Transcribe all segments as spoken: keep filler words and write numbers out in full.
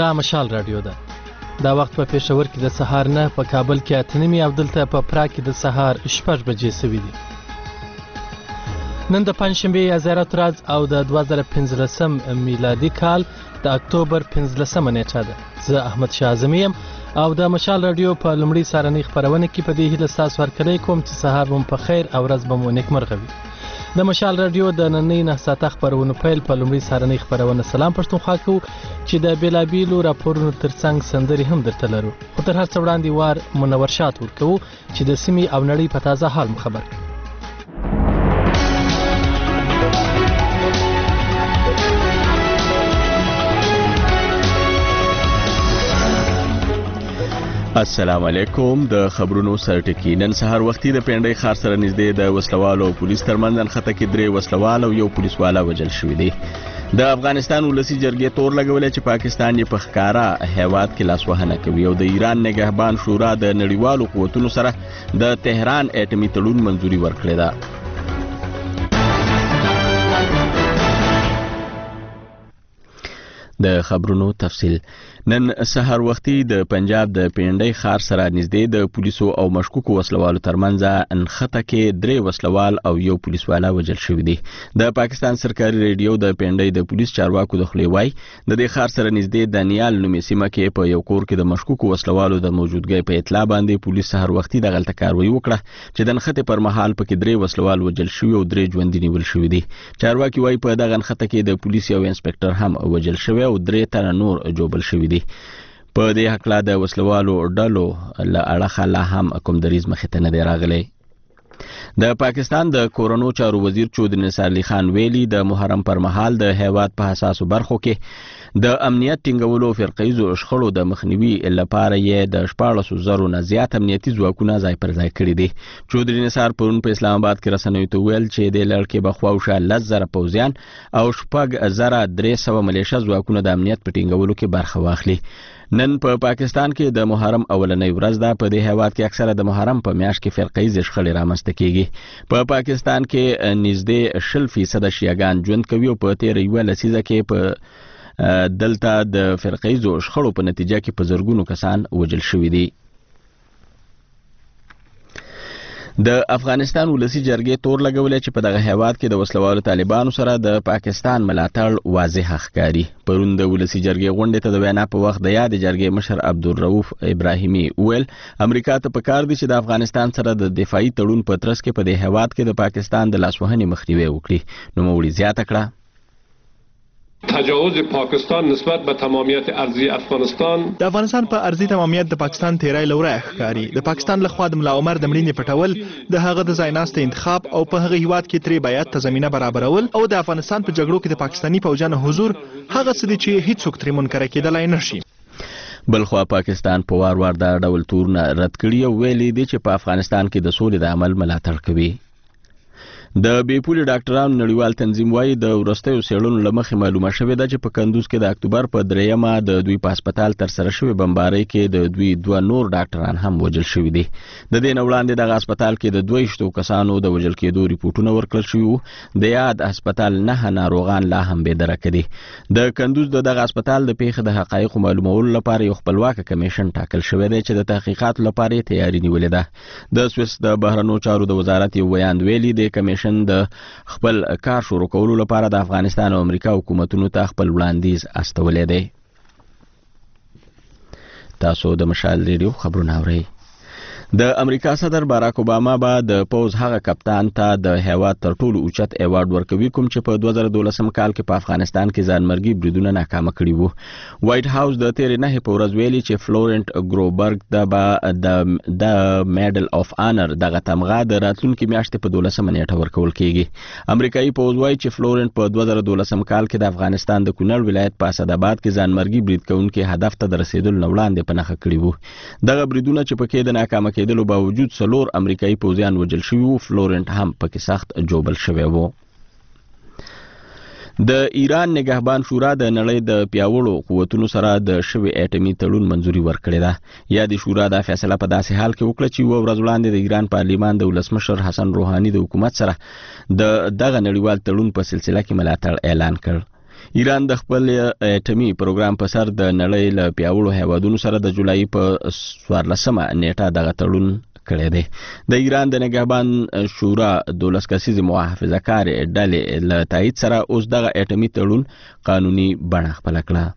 دا مشال رادیو ده. دا وخت په پېښور کې د سهار نه، په کابل کې اته نیمې او دلته په پراګ کې د سهار شپږ بجې سوي دي. نن د پنجشنبې یا زیارت ورځ او د دوه زره پنځلسم میلادي کال د اکتوبر پنځلسمه نیټه ده. زه احمد شاه اعظمي یم او د مشال رادیو په لومړي سهارنۍ خپرونه کې په دې هیله ستاسو هرکلی کوم چې سهار به مو په خیر او ورځ به مو نیکمرغه وي. د مشال رادیو د نننۍ نه ساعته خپرونو پیل په لومړي سهارنۍ خپرونه سلام پښتونخوا کوو چې د بېلابېلو راپورونو ترڅنګ سندرې هم درته لرو. خو تر هر څه وړاندې وار منور شات ورکوو چې د سیمې او نړۍ په تازه حال مو خبر کړي. السلام علیکم. د خبرونو سرټکی. نن سهار وختي د پنډۍ ښار سره نږدې د وسلوالو او پولیس ترمنځ نښته کې درې وسلوال او یو پولیسوالا وژل شوي دي. د افغانستان ولسي جرګې تور لګولی چې پاکستان یې په ښکاره هیواد کې لاسوهنه کوي او د ایران نگهبان شورا د نړیوالو قوتونو سره د تهران اټمي تړون منظوري ورکړې ده. د خبرونو تفصیل. نن سهار وختي د پنجاب د پنډۍ ښار سره نږدې د پولیسو او مشکوکو وسلوالو ترمنځ نښته کې درې وسلوال او یو پولیسوالا وژل شوي دي. د پاکستان سرکاري ریډیو د پنډۍ د پولیس چارواکو د خولې وایي د دې ښار سره نږدې دانیال نومې سیمه کې په یو کور کې د مشکوکو وسلوالو د موجودګۍ په اطلاع باندې پولیس سهار وختي دغلته کاروایي وکړه چې د نښتې پر مهال پکې درې وسلوال وژل شوي او درې ژوندي نیول شوي دي. چارواکي وایي په دغه نښته کې د پولیس یو انسپکټر هم وژل شوی او درې تنه نور جوبل شوي دي. په دې هکله د وسلوالو ډلو له اړخه لا هم کوم دریځ مخې ته نه دی راغلی. د پاکستان د کورونو چارو وزیر چودري نثار علي خان ویلي د محرم پر مهال د هیواد په حساسو برخو کې د امنیت ټینګولو فرقیزو شخړو د مخنیوي لپاره یې د شپاړسو زرو نه زیات امنیتي ځواکونه ځای پر ځای کړي دي. چودري نثار پرون په اسلام آباد کې رسنیو ته ویل چې د لړ کې به خواوشا لس زره پوځیان او شپږ زره درې سوه ملیشه ځواکونه د امنیت په ټینګولو کې برخه واخلي. نن په پا پاکستان کې د محرم اولنۍ ورځ ده. په دې هیواد کې اکثره د محرم په میاشت کې فرقیزې شخړې رامنځته کیږي. په پا پاکستان کې نږدې شل فیصده شیعهګان ژوند کوي او په تېره یوه لسیزه کې په دلته د فرقیزو شخړو په نتیجه کې په زرګونو کسان وژل شوي دي. د افغانستان ولسي جرګې تور لګولی چې په دغه هیواد کې د وسلوالو طالبانو سره د پاکستان ملاتړ واضح ښکاري. پرون د ولسي جرګې غونډې ته د وینا په وخت د یادې جرګې مشر عبدالرؤف ابراهیمي وویل امریکا ته پکار دي چې د افغانستان سره د دفاعي تړون په ترڅ کې په دې هیواد کې د پاکستان د لاسوهنې مخنیوی وکړي. نوموړي زیاته کړه تجاوز پاکستان نسبت به تمامیت ارضی افغانستان د افغانستان په ارضی تمامیت د پاکستان تیرای لورای ښکاری. د پاکستان لخوا د ملا عمر د مړینې پټول، د هغه د ځایناسته انتخاب او په هغه هیواد کې تری بیعت ته زمینه برابرول او د افغانستان په جګړو کې د پاکستاني پوځیانو حضور هغه څه دي چې هیڅوک ترې منکر کېدلای نشي. بلخوا پاکستان په وار وار د ډول تورونه رد کړي او ویلي دي چې په افغانستان کې د سولې د عمل ملاتړ کوي. د بیپولي ډاکټرانو نړیوال تنظیم وایي د وروستیو څېړنو له مخې معلومه شوې ده چې په کندوز کې د اکتوبر په دریمه د دوی په هسپتال ترسره شوې بمبارۍ کې د دوی دوه نور ډاکټران هم وژل شوي دي. د دې نه وړاندې دغه هسپتال کې د دوه ویشتو کسانو د وژل کېدو ریپورټونه ورکړل شوي وو. د یاد هسپتال نه ناروغان لا هم بېدرکه دي. د کندوز د دغه هسپتال د پیښې د حقایقو معلومولو لپاره یو خپلواکه کمیشن ټاکل شوی دی چې د تحقیقاتو لپاره یې تیاري نیولې ده. د سویس د بهرنیو چارو د وزارت یو بیان ویلي د کمیشن د خپل کار شروع کولو لپاره د افغانستان او امریکا حکومتونو ته خپل وړاندیز استولی دی. تاسو د مشال ریډیو خبرونه اورئ. د امریکا صدر باراک اوباما به د پوز هغه کپتان ته د هیواد تر ټولو اوچت ایوارډ ورکوي کوم چې په دوه زره دولسم کال کې په افغانستان کې ځانمرګي بریدونه ناکامه کړي وو. وایټ هاوس د تېرې نهې په ورځ ویلي چې فلورنټ ګروبرګ د به د میډل اف آنر دغه تمغه د راتلونکي میاشتې په دولسمه نیټه ورکول کیږي. امریکایي پوز وایي چې فلورنټ په دوه زره دولسم کال کې د افغانستان د کونړ ولایت په اسداباد کې ځانمرګي برید کوونکي هدف ته د رسیدلو نه وړاندې په نښه کړي وو. دغه بریدونه چې پکې د ناکامه کېدلو باوجود څلور امریکایي پوځیان وژل شوي وو. فلورنټ هم پکې سخت جوبل شوی وو. د ایران نگهبان شورا د نړۍ د پیاوړو قوتونو سره د شوي اټمي تړون منظوري ورکړې ده. یا د شورا دا فیصله په داسې حال کې وکړه چې یوه ورځ وړاندې د ایران پارلیمان د ولسمشر حسن روحاني د حکومت سره د دغه نړیوال تړون په سلسله کې ملاتړ اعلان کړ. ایران د خپل اټومي پروګرام په سر د نړۍ له پیاوړو هیوادونو سره د جولای په څوارلسمه نیټه دغه تړون کړی دی. د ایران د نگهبان شورا دولس کسیزې محافظه کار ډلې له تایید سره اوس دغه اټومي تړون قانوني بڼه خپله کړه.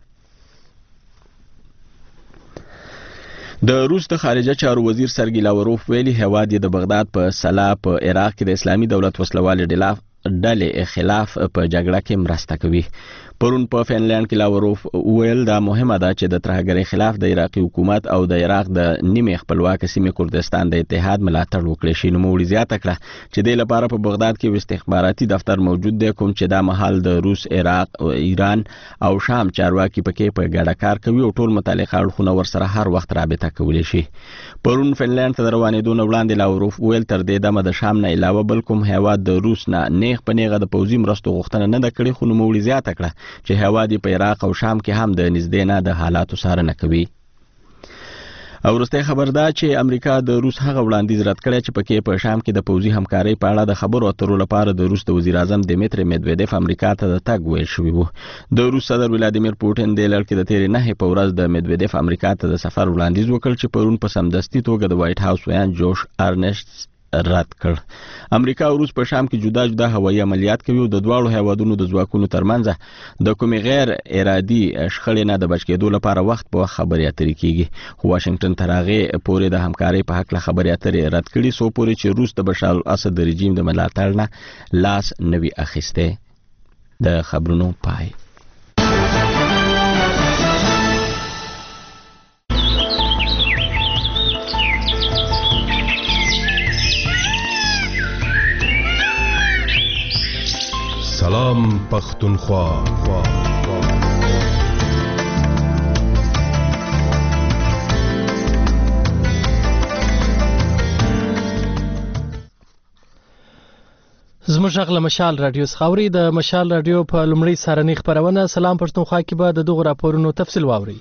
د روس د خارجه چارو وزیر سرګی لاوروف ویلي هیواد یې د بغداد په سلا په عراق کې د اسلامي دولت وسلوالې ډلې خلاف په جګړه کې مرسته کوي. پرون په فنلند کې لاوروف ویل دا مهمه ده چې د ترهګرۍ خلاف د عراقي حکومت او د عراق د نیمې خپلواکه سیمې کردستان د اتحاد ملاتړ وکړي شي. نوموړي زیاته کړه چې د لپاره په بغداد کې استخباراتي دفتر موجود دی کوم چې دا مهال د روس، عراق، ایران او شام چارواکي پکې په ګډه کار کوي او ټول متعلق اړخونه ورسره هر وخت رابطه کولی شي. پرون فنلند ته روانېدو نه وړاندې لاوروف ویل تر دې دمه د شام نه علاوه بل کوم هیواد د روس نه نیغ په نیغه د پوځي مرستو غوښتنه نه ده کړې، خو نوموړي زیاته کړه چې هیواد په عراق او شام کې هم د نږدې نه د حالاتو څارنه کوي. او وروستی خبر دا چې امریکا د روس هغه وړاندیز رد کړی چې پکې په شام کې د پوځي همکارۍ په اړه د خبرو اترو لپاره د روس د وزیر اعظم دیمیتری میدویدف امریکا ته د تګ ویل شوی وو. د روس صدر ولادیمیر پوټین د لړ کې د تیرې نهې په ورځ د میدویدف امریکا ته د سفر وړاندیز وکړ چې پرون په سمدستي توګه د وایټ هاوس ویان جوش ارنسټ رد کړ. امریکا او روس په شام کې جدا جدا هوایي عملیات کوي او د دواړو هیوادونو د ځواکونو ترمنځ د کومې غیر ارادي شخړې نه د بچ کېدو لپاره وخت په وخت خبرې اترې کیږي. خو واشنگټن تر هغې پورې د همکارۍ په هکله خبرې اترې رد کړي څو پورې چې روس د بشار الاسد د رژیم د ملاتړ نه لاس نه وي اخیستی. د خبرونو پای. سلام پختونخوا. زموږ غږ له مشال رادیو څخه اورئ. د مشال رادیو په لومړۍ سهارنۍ خپرونه سلام پښتونخوا کې به د دغو راپورونو تفصیل واورئ.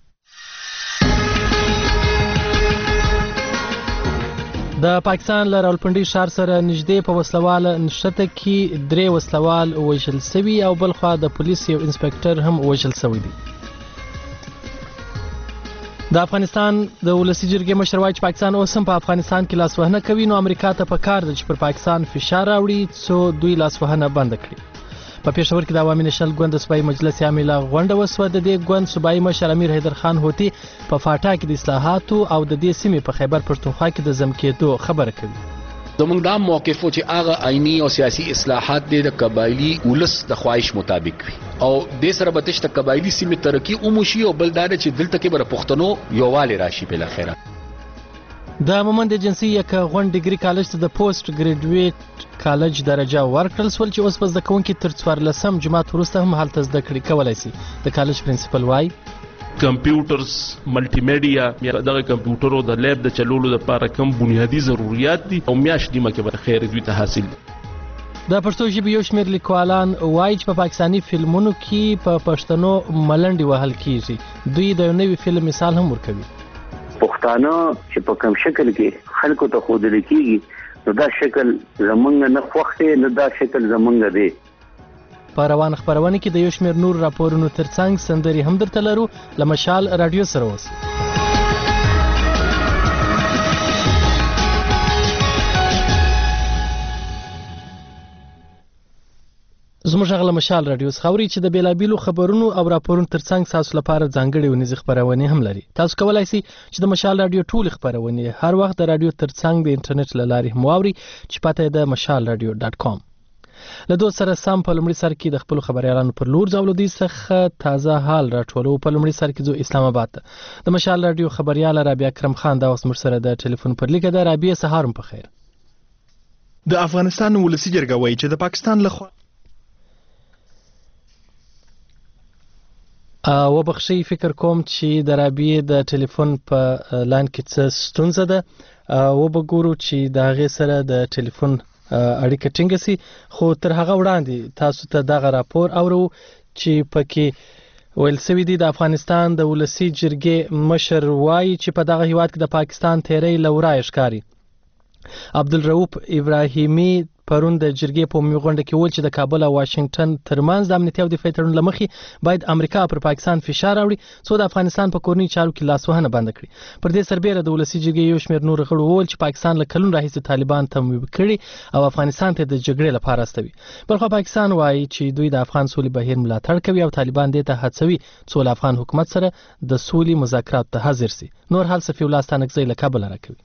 د پاکستان له راولپنډۍ ښار سره نږدې په وسلواله نښته کې درې وسلوال وژل شوي او بل خوا د پولیس یو انسپکټر هم وژل شوی دی. د افغانستان د ولسي جرګې مشر وایي چې پاکستان اوس هم په افغانستان کې لاسوهنه کوي، نو امریکا ته پکار ده چې پر پاکستان فشار راوړي څو دوی لاسوهنه بند کړي. په پېښور کې د عوامي نشل ګوند د صوبایي مجلس عامله غونډه وسوه. د دې ګوند صوبایي مشر امیر حیدر خان هوتي په فاټا کې د اصلاحاتو او د دې سیمې په خیبر پښتونخوا کې د ضم کېدو خبره کوي. زمونږ دا موقف و چې هغه آئینی او سیاسي اصلاحات د قبایلی ولس د خواهش مطابق وي او د سره به تشته قبایلی سیمې ترقی اوموشي او بل دا چې دلته کې بر پښتنو یووالی راشي. بل اخره د مومند ایجنسی یک غونډ ډیګري کالج ته د پوسټ ګریجویټ کالج درجه ورکړل سول چې اوس په زده کوونکي تر څوارلسم جماعت وروسته هم هلته زده کړې کولی شي. د کالج پرنسپل وایي کمپیوټرز، ملټي میډیا، دغه کمپیوټرو د لیب د چلولو لپاره کوم بنیادی ضرورت دي او میاشت نیمه کې به خیر دوی ته حاصل دي. د پښتو ژبې یو شمېر لیکوالان وایي چې په پاکستاني فلمونو کې په پښتنو ملنډې وهل کیږي. دوی د یو نوي فلم مثال هم ورکوي. پښتانه چې په کوم شکل کې خلکو ته ښودل کېږي نو دا شکل زمونږ نه خوښ دی، نه دا شکل زمونږ دی. په روان خپرونه کې د یو شمېر نور راپورونو ترڅنګ سندرې هم درته لرو. له مشال رادیو سره اوس. زموږ غږ له مشال رادیو څخه اورئ چې د بېلابېلو خبرونو او راپورونو ترڅنګ تاسو لپاره ځانګړې ونیزې خپرونې هم لري. تاسو کولی شئ چې د مشال رادیو ټولې خپرونې هر وخت د رادیو ترڅنګ د انټرنیټ له لارې هم واورئ چې پته یې د مشال رادیو ډاټ کام. له دوی سره سم په لومړي سر کې د خپلو خبریالانو پر لور ځو. له دوی څخه تازه حال راټولو. په لومړي سر کې ځو اسلام آباد ته. د مشال رادیو خبریاله رابعه اکرم خان دا وخت موږ سره د ټلیفون پر لیکه ده. رابعه سهار مو په خیر. د افغانستان ولسي جرګه وایي چې د پاکستان لخوا و بخشي فکر کوم چې د رابعه د ټلیفون په لاین کې څه ستونزه ده. و بګورو چې د هغې سره د ټلیفون اړیکه ټینګه سي. خو تر هغه وړاندې تاسو ته دغه راپور اورو چې پکې ویل سوي دي د افغانستان د ولسي جرګې مشر وایي چې په دغه هیواد کې د پاکستان تیری له ورایه ښکاري. عبدالرؤف ابراهیمي پرون د جرګې په عمومي غونډه کې وویل چې د کابل او واشنگټن ترمنځ د امنیتي او دفاعي تړون له مخې باید امریکا پر پاکستان فشار راوړي څو د افغانستان په کورني چارو کې لاسوهنه بند کړي. پر دې سربېره د ولسي جرګې یو شمېر نور غړو وویل چې پاکستان له کلونو راهیسې طالبان تمویل کړي او افغانستان ته د جګړې لپاره استوي. بلخو پاکستان وایي چې دوی د افغان سولې بهیر ملاتړ کوي او طالبان دې ته هڅوي څو له افغان حکومت سره د سولې مذاکرات ته حاضر سي. نور حال صفي الله ستانکزی له کابل راکوي.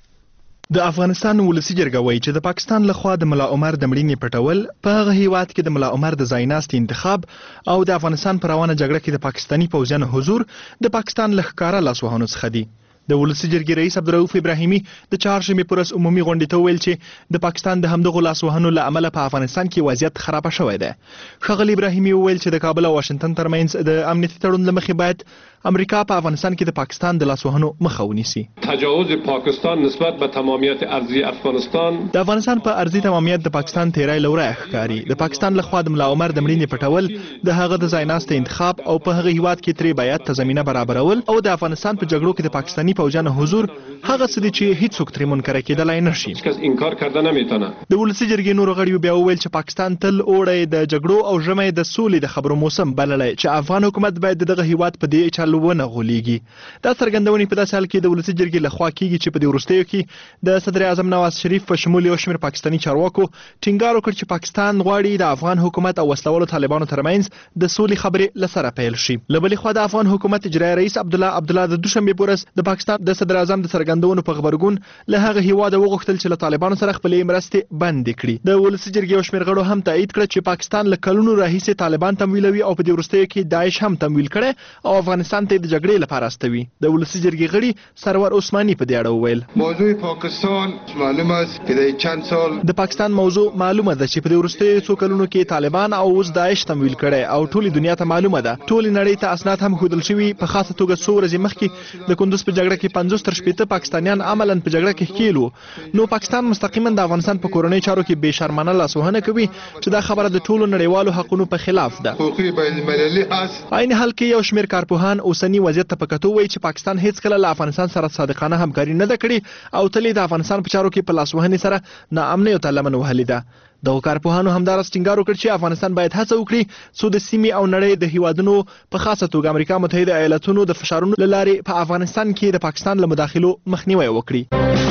د افغانستان ولسی جرګه وایي چې د پاکستان لخوا د ملا عمر د مړینې پټول په هغه هیواد کې د ملا عمر د ځایناستي انتخاب او د افغانستان پر روانه جګړه کې د پاکستانی پوځیانو حضور د پاکستان لښکاره لاسوهنو څخه دي. د ولسی جرګې رئیس عبدالرؤف ابراهیمي د چهارشنبې پر ورځ عمومي غونډې ته وویل چې د پاکستان د همدغو لاسوهنو له امله په افغانستان کې وضعیت خرابه شوی دی. ښاغلي ابراهیمي وویل چې د کابل او واشنگټن ترمنځ د امنیتي تړون له مخې باید امریکا په افغانستان کې د پاکستان د لاسوهنو مخه ونیسي. تجاوز پاکستان نسبت به تمامیت ارضی افغانستان د افغانستان په ارضي تمامیت د پاکستان تیری لوری ښکاري. د پاکستان لخوا د ملا عمر د مړینې پټول د هغه د ځایناسته انتخاب او په هغه هیواد کې ترې بیعت ته زمینه برابرول او د افغانستان په جګړو کې د پاکستانی پوځیانو حضور هغه څه دي چې هیڅوک ترې منکر کېدلای نشي. هیڅ کس انکار کردن نمیتونه. د ولسی جرګې نورو غړیو بیا وویل چې پاکستان تل اوړی د جګړو او ژمی د سولې د خبرو موسم بللی چې افغان حکومت باید دغه هیواد په دې چل ونه غولیږي. دا څرګندونې په داسې حال کې د ولسی جرګې لخوا کیږي چې په دې وروستیو کې د صدر اعظم نواز شریف په شمول یو شمېر پاکستانی چارواکو ټینګار وکړ چې پاکستان غواړي د افغان حکومت او وسلوالو طالبانو ترمنځ د سولې خبرې له سره پیل شي. له بلې خوا د افغان حکومت اجرایي رئیس عبدالله عبدالله د دوشنبې په ورځ د پاکستان د صدر اعظم د څرګندونو په غبرګون له هغه هیواده وغوښتل چې له طالبانو سره خپلې مرستې بندې کړي. د ولسی جرګې یو شمېر غړو هم تایید کړ چې پاکستان له کلونو راهیسې طالبان تمویلوي او په دې وروستیو کې داعش هم تمویل کړي او افغانستان ته د جګړې لپاره استوي. د ولسی جرګې غړي سرور عثماني په دې اړه وویل موضوع پاکستان معلومه است چې د چند سال د پاکستان موضوع معلومه ده چې په دې وروستیو څو کلونو کې طالبان او اوس داعش تمویل کړي او ټولې دنیا ته معلومه ده. ټولې نړۍ ته اسناد هم ښودل شوي. په خاصه توګه څو ورځې مخکې د کندوز په جګړه کې پنځوس تر شپېته پاکستانیان عملاً په جګړه کې کېلو. نو پاکستان مستقیما د افغانستان په کورنۍ چارو کې بې شرمانه لاسوهنه کوي چې دا خبره د ټولو نړیوالو حقونو په خلاف ده. حقوقي بین المللي است. عین حال کې یو شمېر کارپوهان اوسنی وضعیت ته په کتو وایي چې پاکستان هیڅ کله له افغانستان سره صادقانه همکاري نه ده کړې او تل د افغانستان په چارو کې په لاسوهنې سره ناامنۍ ته لمن وهلې ده. دغو کارپوهانو همداراز ټینګار وکړ چې افغانستان باید هڅه وکړي څو د سیمې او نړۍ د هیوادونو په خاصه توګه امریکا متحده ایالاتونو د فشارونو له لارې په افغانستان کې د پاکستان له مداخلو مخنیوی وکړي.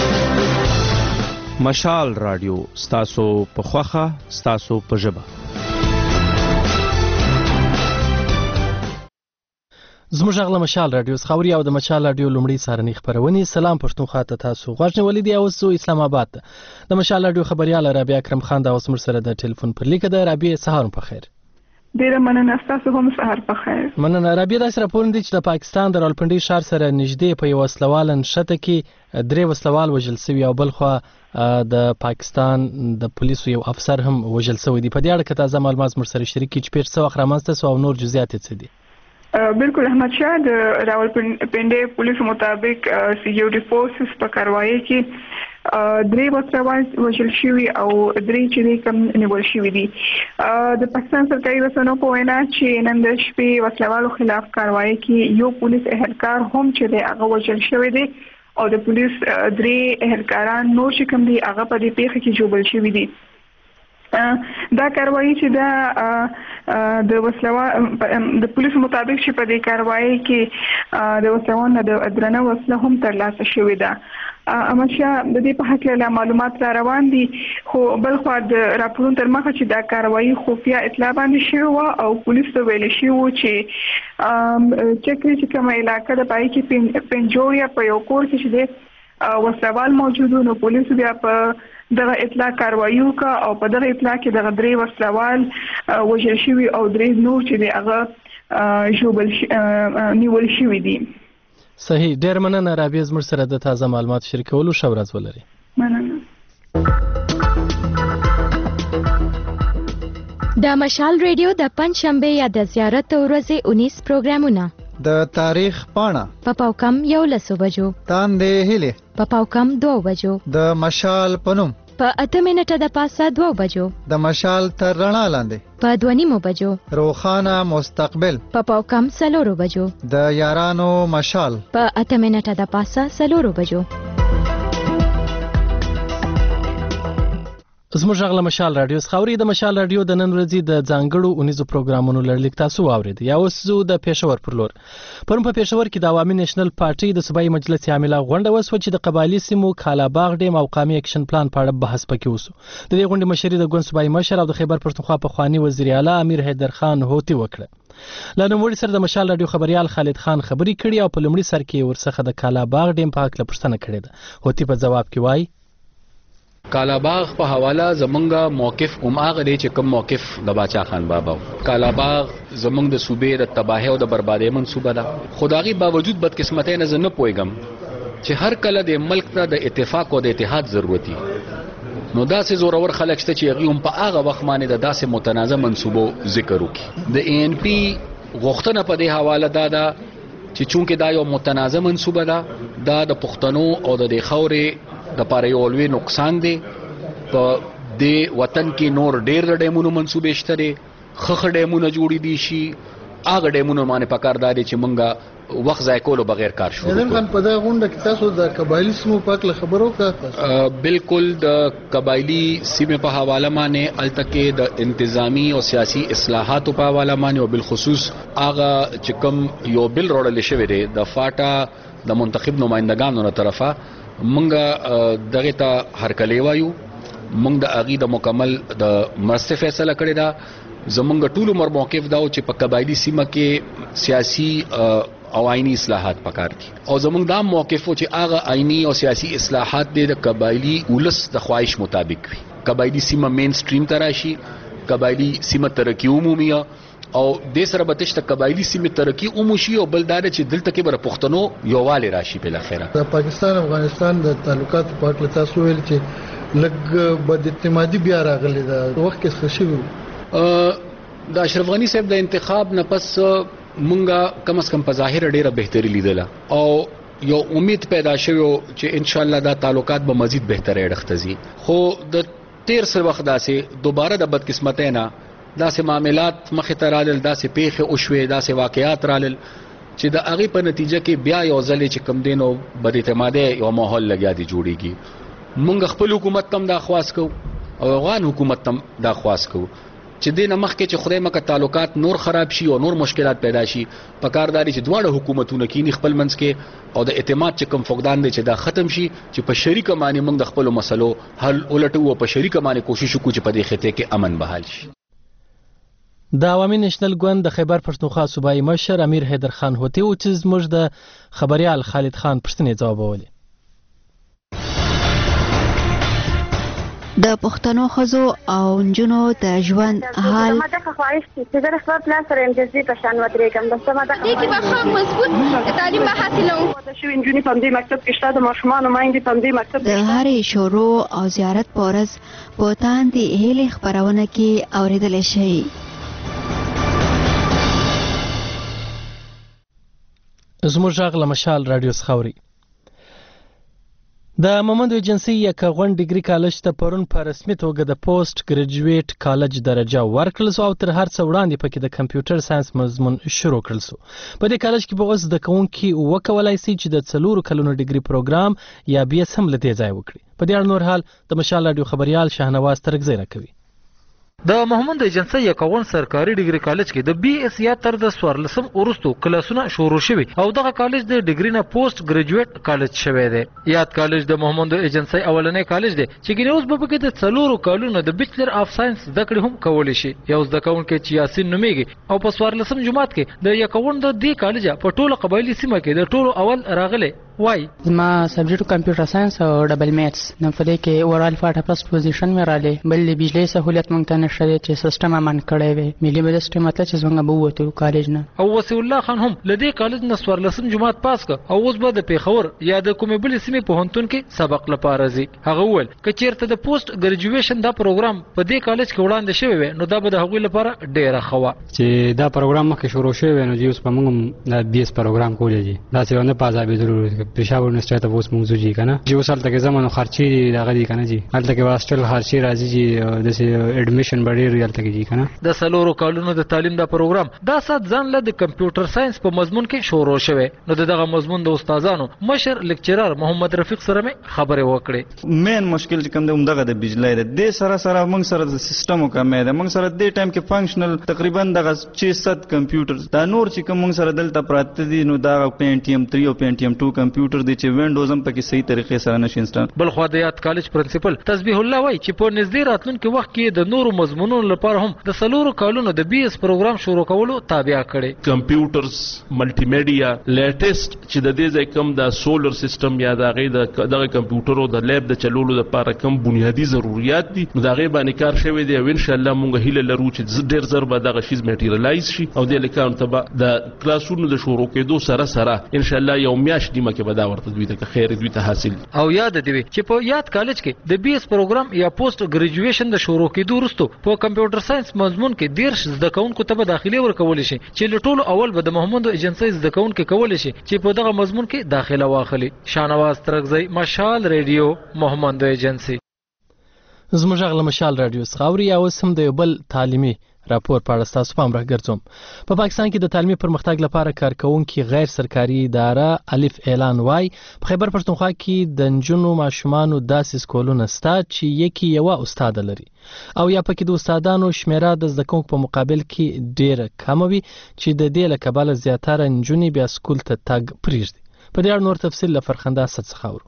مشال رادیو ستاسو په خوخه ستاسو په ژبه. زموږ غږ له مشال رادیو څخه اوري او د مشال رادیو لومړی سهارنۍ خپرونې سلام پښتونخوا ته تاسو غوږ نیولي دي. اوس اسلام آباد ته د مشال رادیو خبرياله رابعه اکرم خان دا اوس موږ سره د ټلیفون پر لیکه ده. رابعه سهار په خیر. ډیره مننه تاسو هم سهار په خیر. مننه. رابعه داسې راپور دی چې د پاکستان د راولپنډي ښار سره نږدې په یو وسلوال نښته کې درې وسلوال وژل شوي او بل خوا د پاکستان د پولیسو یو افسر هم وژل شوی دی. په دې اړه که تازه معلومات موږ سره شریک کړي چې پیښه څه وخت رامنځته شوه او نور جزئیات یې څه دي؟ بالکل احمد شاه د راولپنډي پولیسو مطابق سکیورټي فورسز په کاروایی کې درې وسلوال وژل شوي او درې چې کوم نیول شوي دي. د پاکستان سرکاري رسنیو په وینا چې نن د شپې وسلوالو خلاف کاروایی کې یو پولیس اهلکار هم چې دی هغه وژل شوی دی او د پولیس درې اهلکاران نور چې کوم دي هغه په دې پیښه کې ژوبل شوي دي. دا کاروایی چې دا د وسلوال د پولیسو مطابق چې په دې کاروایی کې د وسلوالو د درنه وسله هم ترلاسه شوې ده. احمد شاه د دې په هکله له معلومات را روان دي خو بل خوا د راپورونو تر مخه چې دا کاروایی خفیه اطلاع باندې شوې وه او پولیس ته ویل شوي وو چې چکري چې کومه علاقه ده په هغې کې پنجوریا په یو کور کې چې دی وسلوال موجود نو پولیسو بیا په دغه اطلاع کاروایی وکړه او په دغه اطلاع کې دغه درې وسلوال وژل شوي او درې نور چې دی هغه ژوبل نیول شوي دي. صحیح. ډېر مننه رابعه زموږ سره د تازه معلومات شریکولو. ښه ورځ ولرئ. مننه. د مشال ریډیو د پنجشنبه یا د زیارت ورځې اونیس پروګرامونه د تاریخ پاڼه په پاوکم یو لسو بجو تاندې هیلې په پاوکم دو بجو د مشال پنوم په اته منټه د پاسه دو بجو د مشال تر رڼا لاندې په دوه نیمو بجو روخانه مستقبل په پاوکم سلورو بجو د یارانو مشال په اته منټه د پاسه سلورو بجو. زموږ غږ له مشال رادیو څخه اوري. د مشال رادیو د نن ورځې د ځانګړو اونیزو پروګرامونو لړلیک تاسو واورید. یا اوس زه د پېښور پر لور. پرون په پېښور کې د عوامي نېشنل پارټي د صوبایي مجلس عامله غونډه وسوه چې د قبایلي سیمو کالاباغ ډیم او قامي اکشن پلان په اړه بحث پکې وسو. د دې غونډې مشري د ګوند صوبایي مشر او د خیبر پښتونخوا پخواني وزیر اعلی امیر حیدر خان هوتي وکړه. له نوموړي سره د مشال رادیو خبريال خالد خان خبري کړي او په لومړي سر کې ورڅخه د کالاباغ ډیم په اړه پوښتنه کړې ده. هوتي په جواب کې وایي کالاباغ په حواله زمونږه موقف هماغه دی چې کوم موقف د باچا خان بابا. کالاباغ زمونږ د صوبې د تباهۍ او د بربادۍ منصوبه ده. خدایي باوجود بدقسمتۍ نه زه نه پوهېږم چې هر کله د ملک ته د اتفاق او د اتحاد ضرورت وي نو داسې زورور خلک شته چې هغوی هم په هغه وخت باندې د داسې متنازع منصوبو ذکر وکړي. د ای ان پي غوښتنه په دې حواله دا ده چې چونکې دا یو متنازع منصوبه ده دا د پښتنو او د دې خاورې د پاره یو لوی نقصان دی. په دې وطن کې نور ډېر د ډیمونو منصوبې شته دي. خخ ډیمونه جوړې دي شي هغه ډیمونو باندې پکار دی چې مونږه وخت ضایع کولو بغیر کار شروع کړو. خان په دا غونډه کې تاسو د قبایلی سیمو په اړه خبرو وکړه. بالکل د قبایلی سیمې په حواله باندې التکه د انتظامی او سیاسي اصلاحاتو په حواله باندې او بالخصوص هغه چې کوم یو بل وړل شوی دی د فاټا د منتخب نمائندگانو تر طرفه مونږ دغه ته هرکلی وایو. مونږ د اغي د مکمل د مرسته فیصله کړې ده. زمونږ ټول عمر موقف دا چې په قبایلی سیمه کې سیاسي او آئینی اصلاحات پکار دي او زمونږ دا موقف چې هغه آئینی او سیاسي اصلاحات د قبایلی ولس د خواهش مطابق وي. قبایلی سیمه مین سټریم ته راشي. قبایلی سیمه ترقی عمومي او د سره بتش ته قبایلی سیمه ترقی عمومي او بلدار چې دلته کې بر پښتنو یوواله راشي. په اخره د پاکستان افغانستان د تعلقات په اړه تاسو ویل چې لګ بد اعتمادي بیا راغلی دا وخت کې څه شوی د اشرف غنی صاحب د انتخاب نه پس مونږه کم از کم په ظاهر ډیره بهتري لیدله او یو امید پیدا شوی چې ان شاء الله دا تعلقات به مزید بهتره اړختزي. خو د تیر سر وخت داسې دوباره د بدقسمتۍ نه داسې معاملات مخې ته رالل داسې پیښې وشوې داسې واقعات رالل چې د هغې په نتیجه کې بیا یو ځل چې کوم دی نو بد اعتمادۍ یو ماحول لګیا دی جوړېږي. مونږ خپل حکومت تم دا خواست کو او افغان حکومت تم دا خواست کو چې دینه مخکې چې خدای مکه تعلقات نور خراب شي او نور مشکلات پیدا شي پکارداري چې دواړه حکومتونه کې خپل منځ کې او د اعتماد چې کم فقدان دی چې دا ختم شي چې په شریکه معنی موږ د خپل مسلو حل ولټو او په شریکه معنی کوشش وکړو چې په دې خطه کې امن بحال شي. د عوامي نېشنل ګوند د خیبر پښتونخوا صوبایي مشر امیر حیدر خان هوتي او چې زموږ د خبريال خالد خان پښتنې ځوابولې. د پښتنو ښځو او نجونو د ژوند حال زما د خواهش چې زه خپل پلان سره امتیازي په شان ودرېږم د سما د دې کې به هم مضبوط تعلیم به حاصلوم. د شوي نجونې په دې مکتب کې شته د ماشومانو میندې په دې مکتب د هرې شروع او زیارت پورز په تاندې هیلې خبرونه کې اوریدل شي. زموږ غږ له مشال رادیو څخه اوري. د مومند ایجنسی یک غون ډیګري کالج ته پرون په رسمي توګه د پوسټ ګریجویټ کالج درجه ورکړل شو او تر هر څه وړاندې پکې د کمپیوټر ساينس مضمون شروع کړل شو. په دې کالج کې به اوس د کوونکي وکولای شي چې د څلورو کلونو ډیګري پروګرام یا بي اس هم لته ځای وکړي. په دې اړه نور حال د مشال رادیو خبريال شاهنواز ترګزی راکوي. د محمد ایجنسی یکون سرکاري ډیګري کالج کې د بي اس یا تر د سوارلسم ورستو کلاسونه شروع شوي او دغه کالج د ډیګري نه پوسټ ګریجویټ کالج شوی دی. یاد کالج د محمد ایجنسی اولنې کالج دی چې ګینه اوس په کې د څلورو کالونو د بیچلر اف ساينس زده کړې هم کولی شي. یو زده کوونکی چې یاسین نومیږي او په سوارلسم جماعت کې د یکون د دې کالج په ټوله قبایلی سیمه کې د ټولو اول راغلی وای. زما سبجیکټ کمپیوټر ساينس او ډبل میتس نو په دې کې اورال فاټه پلس پوزیشن مې رالی بل د بجلی سہولت مونږ ته نشته چې سیستم امن کړی وي ملي بلسټ مطلب چې څنګه به وته کالج نه. او وسی الله خان هم لدې کالج نه سوارلسم جماعت پاس ک او اوس به د پیښور یا د کومې بل سیمې په هنتون کې سبق لپاره ځي. هغه ول ک چیرته د پوسټ ګریجویشن دا پروګرام په دې کالج کې وړاندې شوی وي نو دا به د هغوی لپاره ډیره خوا چې دا پروګرام مخکې شروع شوی نو جیوس په موږ د بي اس پروګرام کولې دي دا څه نه پازابې ضروري پیشاور یونیورسيټي ته اوس موږ ځو کنه چې وسال ته زمونږ خرچي دغه دي کنه جی هلته کې واسطل خرچي راځي جی د اډمیشن بډیر یالته کې جی کنه د سلورو کالونو د تعلیم د پروګرام دا سات ځان له د کمپیوټر ساينس په مضمون کې شروع شوه نو دغه مضمون د استادانو مشر لیکچرر محمد رفیق سره مې خبرې وکړې مین مشکل چې کوم د عمدغه د بجلی د سره سره موږ سره د سیستم کمه ده موږ سره د ټایم کې فنکشنل تقریبا دغه شش سوه کمپیوټر دا نور چې کوم موږ سره دلته پراته دي نو دا پینټیم تھری او پینټیم ټو کمپیوټر دي چې وینډوز هم پکې صحیح طریقې سره نشي انسټال بل خو د یاد کالج پرنسپل تسبیح الله وای چې په نږدې راتلونکي وخت کې د نورو مضمونونو لپاره هم د سلورو کالونو د بي اس پروګرام شروع کولو تابع کړي کمپیوټرز ملټي میډیا لیټیسټ چې د دې ځای کم د سولر سیستم یا د غي د دغه کمپیوټرو د لیب د چلولو لپاره کم بنیادی ضرورت دي نو دا غي باندې کار شوی دی او ان شاء الله مونږ هیله لرو چې ډیر زر به دغه شیز میټیریالایز شي او د لیکانو ته د کلاسونو د شروع کېدو سره سره ان شاء الله یو میاشت نیمه کې به دا ورته دوی ته خیر دوی ته حاصل او یاد دی چې په یاد کالج کې د بي اس پروګرام یا پوسټ ګریجویشن د شروع کېدو وروسته په کمپیوټر ساينس مضمون کې دیرش زده کوونکو ته به داخلي ورکول شي چې له ټولو اول به د محمد ایجنسی زده کوونکو کول شي چې په دغه مضمون کې داخله واخلي شانواز ترغزی مشال ریډیو محمد ایجنسی زموږ غل مشال رادیو څخاوري او سم د بل تعلیمي راپور په اړه تاسو پام راګرځوم په پاکستان کې د تعلیمي پرمختګ لپاره کارکونکو غیر سرکاري اداره الف اعلان وای په خیبر پښتونخوا کې د نجونو ماشومانو داسې سکولونه ستا چې یکی یو استاد لري او یا پکې د استادانو شمیره د زده کوونکو په مقابل کې ډیره کم وي چې د دې له کبله زیاتره نجونې بیا سکول ته تګ پریږدي په دې اړه نور تفصیل لفرخنده څخه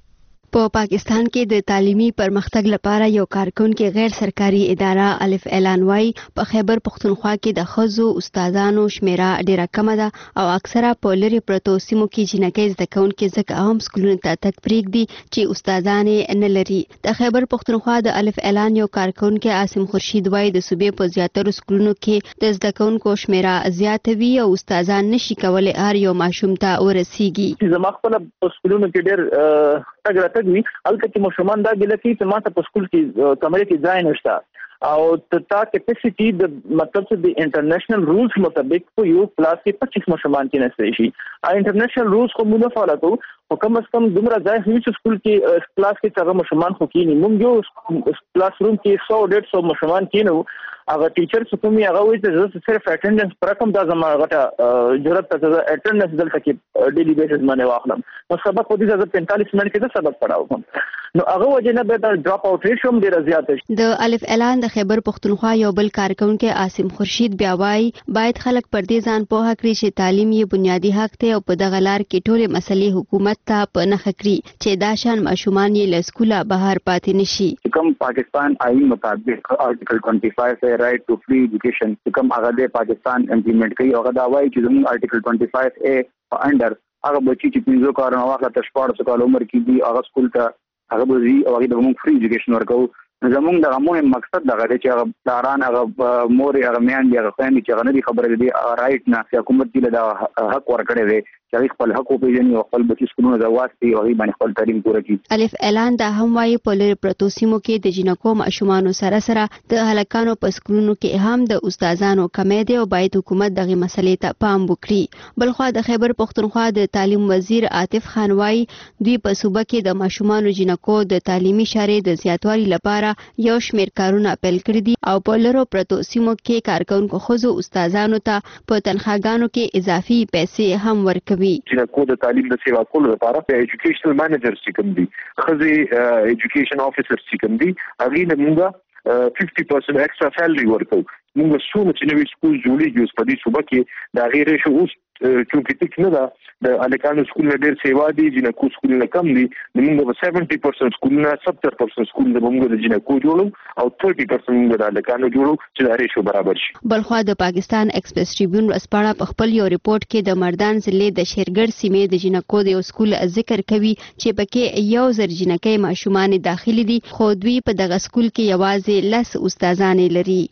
په پاکستان کې د تعلیمي پرمختګ لپاره یو کارکونکو غیر سرکاري اداره الف اعلان وای په خیبر پښتونخوا کې د خزو استادانو شمیره ډیره کم ده او اکثره په لری پروتو سیمو کې جنکې زده کوونکو ځکه هم سکولونو ته تک پریږدي چې استادان نه لري د خیبر پښتونخوا د الف اعلان یو کارکونکو عاصم خورشید وای د صوبې په زیاتره سکولونو کې د زده کوونکو شمیره زیات وي او استادان نشي کولای هر یو ماشوم ته ورسیږي زما خپل سکولونو کې ډیر تګ وي البته چې مشرومان دا ګل کې چې ماته په سکول کې کمرې کې ځای نشته او تا کیپاسټي د مطلب چې د انټرنیشنل رولز مطابق په یو کلاس کې پچیس مشرومان کې نشته شي ا انټرنیشنل رولز کوم نه فالو کوو او کم از کم دومره ځای هیڅ سکول کې کلاس کې څنګه مشرومان خو کې نه مونږ یو کلاس روم کې سو ډیرش مشرومان کې نو هغه ټیچر څه کومي هغه وایي چې صرف اټینډنس پر کوم دا زما غټه ضرورت ته اټینډنس دلته کې ډیلی بیسز باندې واخلم نو سبق په دې ځکه پینتالیس منټ کې دا سبق پڑھاو نو هغه وجه نه به دا ډراپ اوټ ریشو ډیر زیات شي د الف اعلان د خیبر پښتونخوا یو بل کارکونکو عاصم خورشید بیا وای باید خلک پر دې ځان په حق لري چې تعلیم یې بنیادی حق دی او په دغه لار کې ټول مسلې حکومت ته په نخ کړی چې دا شان ماشومان یې له سکوله بهر پاتې نشي کوم پاکستان آئین مطابق آرټیکل پچیس سے رائٹ ټو فری ایجوکیشن کوم هغه د پاکستان امپلیمنٹ کوي هغه دا وایي چې زموږ آرټیکل پچیس اے په انډر هغه بچی چې پنځه کارونه واخله تر شپږ کال عمر کې دي هغه سکول ته هغه به وي او هغه د موږ فری ایجوکیشن ورکو زموږ د مهم مقصد دغه چې هغه پلاران هغه مور هغه میان دي هغه خويندې چې هغه نه دي خبره دي رائټ نه حکومت دې له حق ورکړي وي چې خپل حق په جن او خپل بچی سکولونو د واسطي او باندې خپل تعلیم پوره کړي الف اعلان دا هم وايي په لری پروتو سیمو کې د جنکو ماشومانو سره سره د هلکانو په سکولونو کې هم د استادانو کمی دی او باید حکومت دغه مسلې ته پام وکړي بلخو د خیبر پښتونخوا د تعلیم وزیر عاطف خان وايي دوی په صوبه کې د ماشومانو جنکو د تعلیمي شارې د زیاتوالي لپاره یو شمېر کارونه پیل کړی دي او په لری پروتو سیمو کې کارکونکو خزو استادانو ته په تنخواګانو کې اضافي پیسې هم ورکوي چې کو د تعلیم د سیوا کولو لپاره په ایجوکیشنل مانیجر چې کوم دي خزي ایجوکیشن افیسر چې کوم دي هغه نه موږ fifty percent ایکسترا سیلری ورکو موږ څومره چې نوې سکول جوړیږي اوس په دې صوبه کې دا غیر شو اوس چونکې ټیک نه ده د الکانو سکول نه ډېر سیوا دي جنکو سکول نه کم دي موږ په seventy percent سکول نه seventy percent سکول د موږ د جنکو جوړو او thirty percent موږ د الکانو جوړو چې دا ریشو برابر شي بلخو د پاکستان ایکسپریس ټریبیون ورسپاړه په خپل یو ریپورت کې د مردان ضلع د شیرګړ سیمې د جنکو د یو سکول ذکر کوي چې پکې یو زر جنکې ماشومان داخلي دي خو دوی په دغه سکول کې یوازې لس استادان لري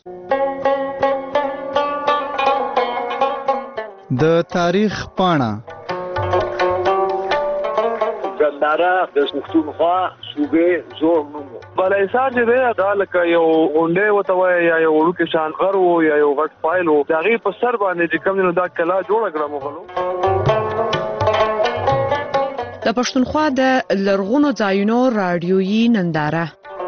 د تاریخ پاڼه زنداره د پښتونخوا صوبې زور نوم بلایسار چې دی دا لکه یو غونډې وته وای یا یو وړوکی شان غر وو یا یو غټ فایل وو د هغې په سر باندې چې کوم نو دا کلا جوړه کړه مغلو د پښتونخوا د لرغونو ځایونو رادیويي ننداره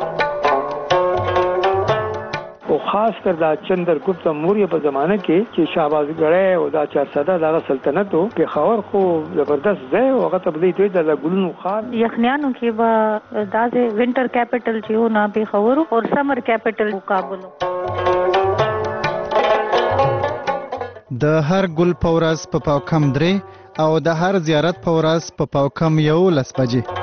او خاص کر دا چندرګپت موریا په زمانه کې چې شهبازګړی او دا چارسده دغه سلطنت او پېښور خو زبردست ځای او هغه ته بدی دوی د ګلونو خار یخنیانو کې به دا چې وینټر کیپټل چې و نه پېښور او سمر کیپټل کابل. د هر ګل پورز په پاو کم درې او د هر زیارت پورز په پاو کم یو لس بجې.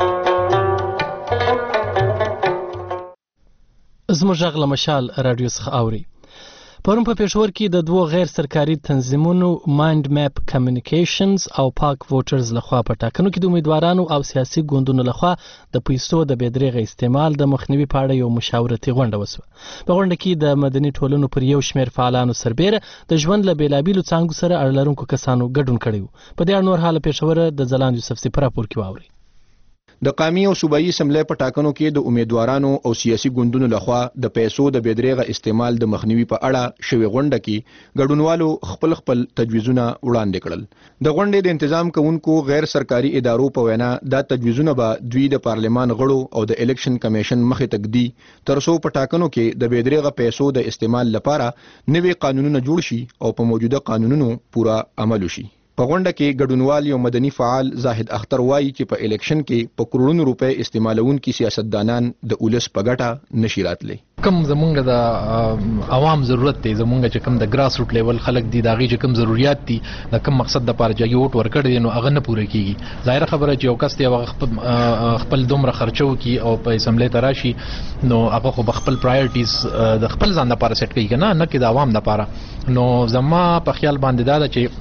زموږ غږ له مشال رادیو څخه اوري. پرون په پېښور کې د دوو غیر سرکاري تنظیمونو مایند میپ کمیونیکیشنز او پاک ووټرز لخوا په ټاکنو کې د امیدوارانو او سیاسي ګوندونو لخوا د پیسو د بېدریغه استعمال د مخنیوي په اړه یو مشاورتي غونډه وسوه. په غونډه کې د مدني ټولنو پر یو شمېر فعالانو سربېره د ژوند له بېلابېلو څانګو سره اړه لرونکو کسانو ګډون کړی و. په دې اړه نور حاله پېښوره د ځلاند یوسفزي په راپور کې واورئ. د قومي او صوبایي اسمبلی په ټاکنو کې د امیدوارانو او سیاسي ګوندونو لخوا د پیسو د بېدریغه استعمال د مخنیوي په اړه شوې غونډه کې ګډونوالو خپل خپل تجویزونه وړاندې کړل. د غونډې د تنظیم کوونکو غیر سرکاري ادارو په وینا دا تجویزونه به دوی د پارلمان غړو او د الیکشن کمیشن مخې ته ږدي ترڅو په ټاکنو کې د بېدریغه پیسو د استعمال لپاره نوي قانونونه جوړ شي او په موجوده قانونونو پوره عمل وشي. په غونډه کې ګډونوال یو مدني فعال زاهد اختر وایي چې په الیکشن کې په کروڑونو روپۍ استعمالونکي سیاستدانان د اولس په ګټه نشي راتلی. کم زمونږ د عوام ضرورت دی، زمونږ چې کم د ګراس روټ لیول خلک دي د هغې چې کم ضروریات دي د کم مقصد دپاره چې یو ووټ ورکړی دی نو هغه نه پوره کېږي. ظاهره خبره چې یو کس دی هغه خپل دومره خرچه وکړي او په اسمبلی ته راشي نو هغه خو به خپل پرایورټیز د خپل ځان دپاره سیټ کوي که نه نه کې د عوام دپاره. نو زما په خیال باندې دا ده چې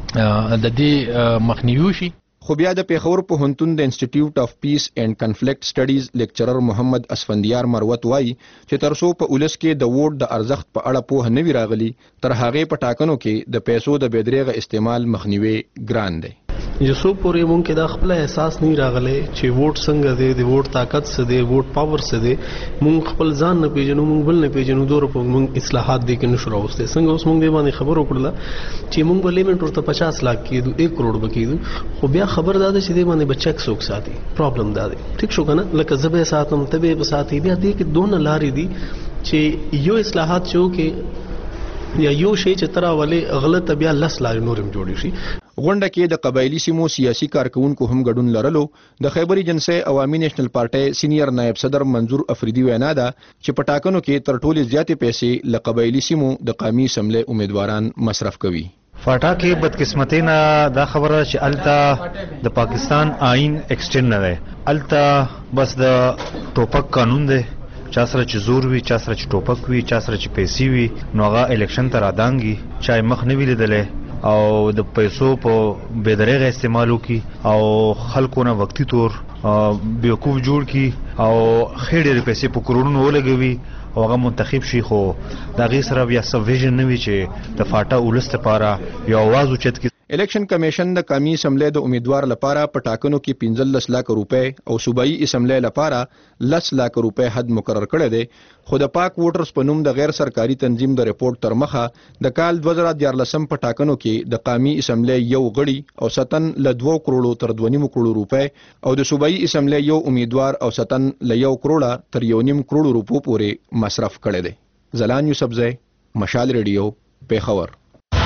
د دې مخنیوي شي. خو بیا د پېښور پوهنتون د انسټیټیوټ اف پیس اینڈ کنفلیکټ سټډیز لیکچرر محمد اسفندیار مروت وایي چې تر څو په ولس کې د ووټ د ارزښت په اړه پوهه نه وي راغلي تر هغې په ټاکنو کې د پیسو د بېدریغه استعمال مخنیوي ګران دی. یسو پورې مونږ کې دا خپل احساس نه راغلی چې ووټ څنګه دی، د ووټ طاقت څه دی، ووټ پاور څه دی. مونږ خپل ځان نه پیژنو، مونږ بل نه پیژنو. دوره په مونږ اصلاحات دی کې نشو راوستی. څنګه اوس مونږ دې باندې خبر وکړله چې مونږ به لیمټ ورته پچاس لاک کېدو، ایک کروڑ به کېدو. خو بیا خبر دا ده چې دې باندې به چک څوک ساتي. پرابلم دا دی. ټیک شو که نه، لکه زه به یې ساتم ته به یې به ساتي. بیا دې کې دونه لارې دي چې یو اصلاحات چې وکړې یا یو شی چې ته راولې غلطه بیا لس لارې نور هم جوړې شي. غونډه کې د قبایلی سیمو سیاسي کارکونکو هم ګډون لرلو. د خیبر ایجنسی عوامي نیشنل پارټۍ سینیئر نائب صدر منظور افریدي وینا ده چې په ټاکنو کې تر ټولو زیاتې پیسې له قبایلی سیمو د قومي اسمبلی امیدواران مصرف کوي. فاټا کې بدقسمتۍ نه دا خبره چې الته د پاکستان آئین ایکسټینډ نه دی، الته بس د ټوپک قانون دی. چا سره چې زور وي، چا سره چې ټوپک وي، چا سره چې پیسې وي نو هغه الیکشن ته رادانګي. چا یې مخ نه وي لیدلی او د پیسو په بېدریغه استعمال وکړي او خلکو نه وقتي طور بیوقوف جوړ کړي او ښې ډېرې پیسې په کروڑونو ولګوي او هغه منتخب شي. خو د هغې سره بیا څه ویژن نه وي چې د فاټا ولس لپاره یو اواز اوچت کړي. الیکشن کمیشن د قومي اسمبلی د امیدوار لپاره په ټاکنو کې پنځلس لکه روپۍ او صوبایي اسمبلی لپاره لس لکه روپۍ حد مقرر کړی دی. خو د پاک ووټرز په نوم د غیر سرکاري تنظیم د ریپورت تر مخه د کال دوه زره دیارلسم په ټاکنو کې د قومي اسمبلی یو غړي او ستن له دوه کروڑو تر دوه نیم کروڑو روپۍ او د صوبایي اسمبلی یو امیدوار او ستن له یو کروڑه تر یو نیم کروڑو روپو پورې مصرف کړی دی. ځلاند یوسفزی، مشال ریډیو، پېښور.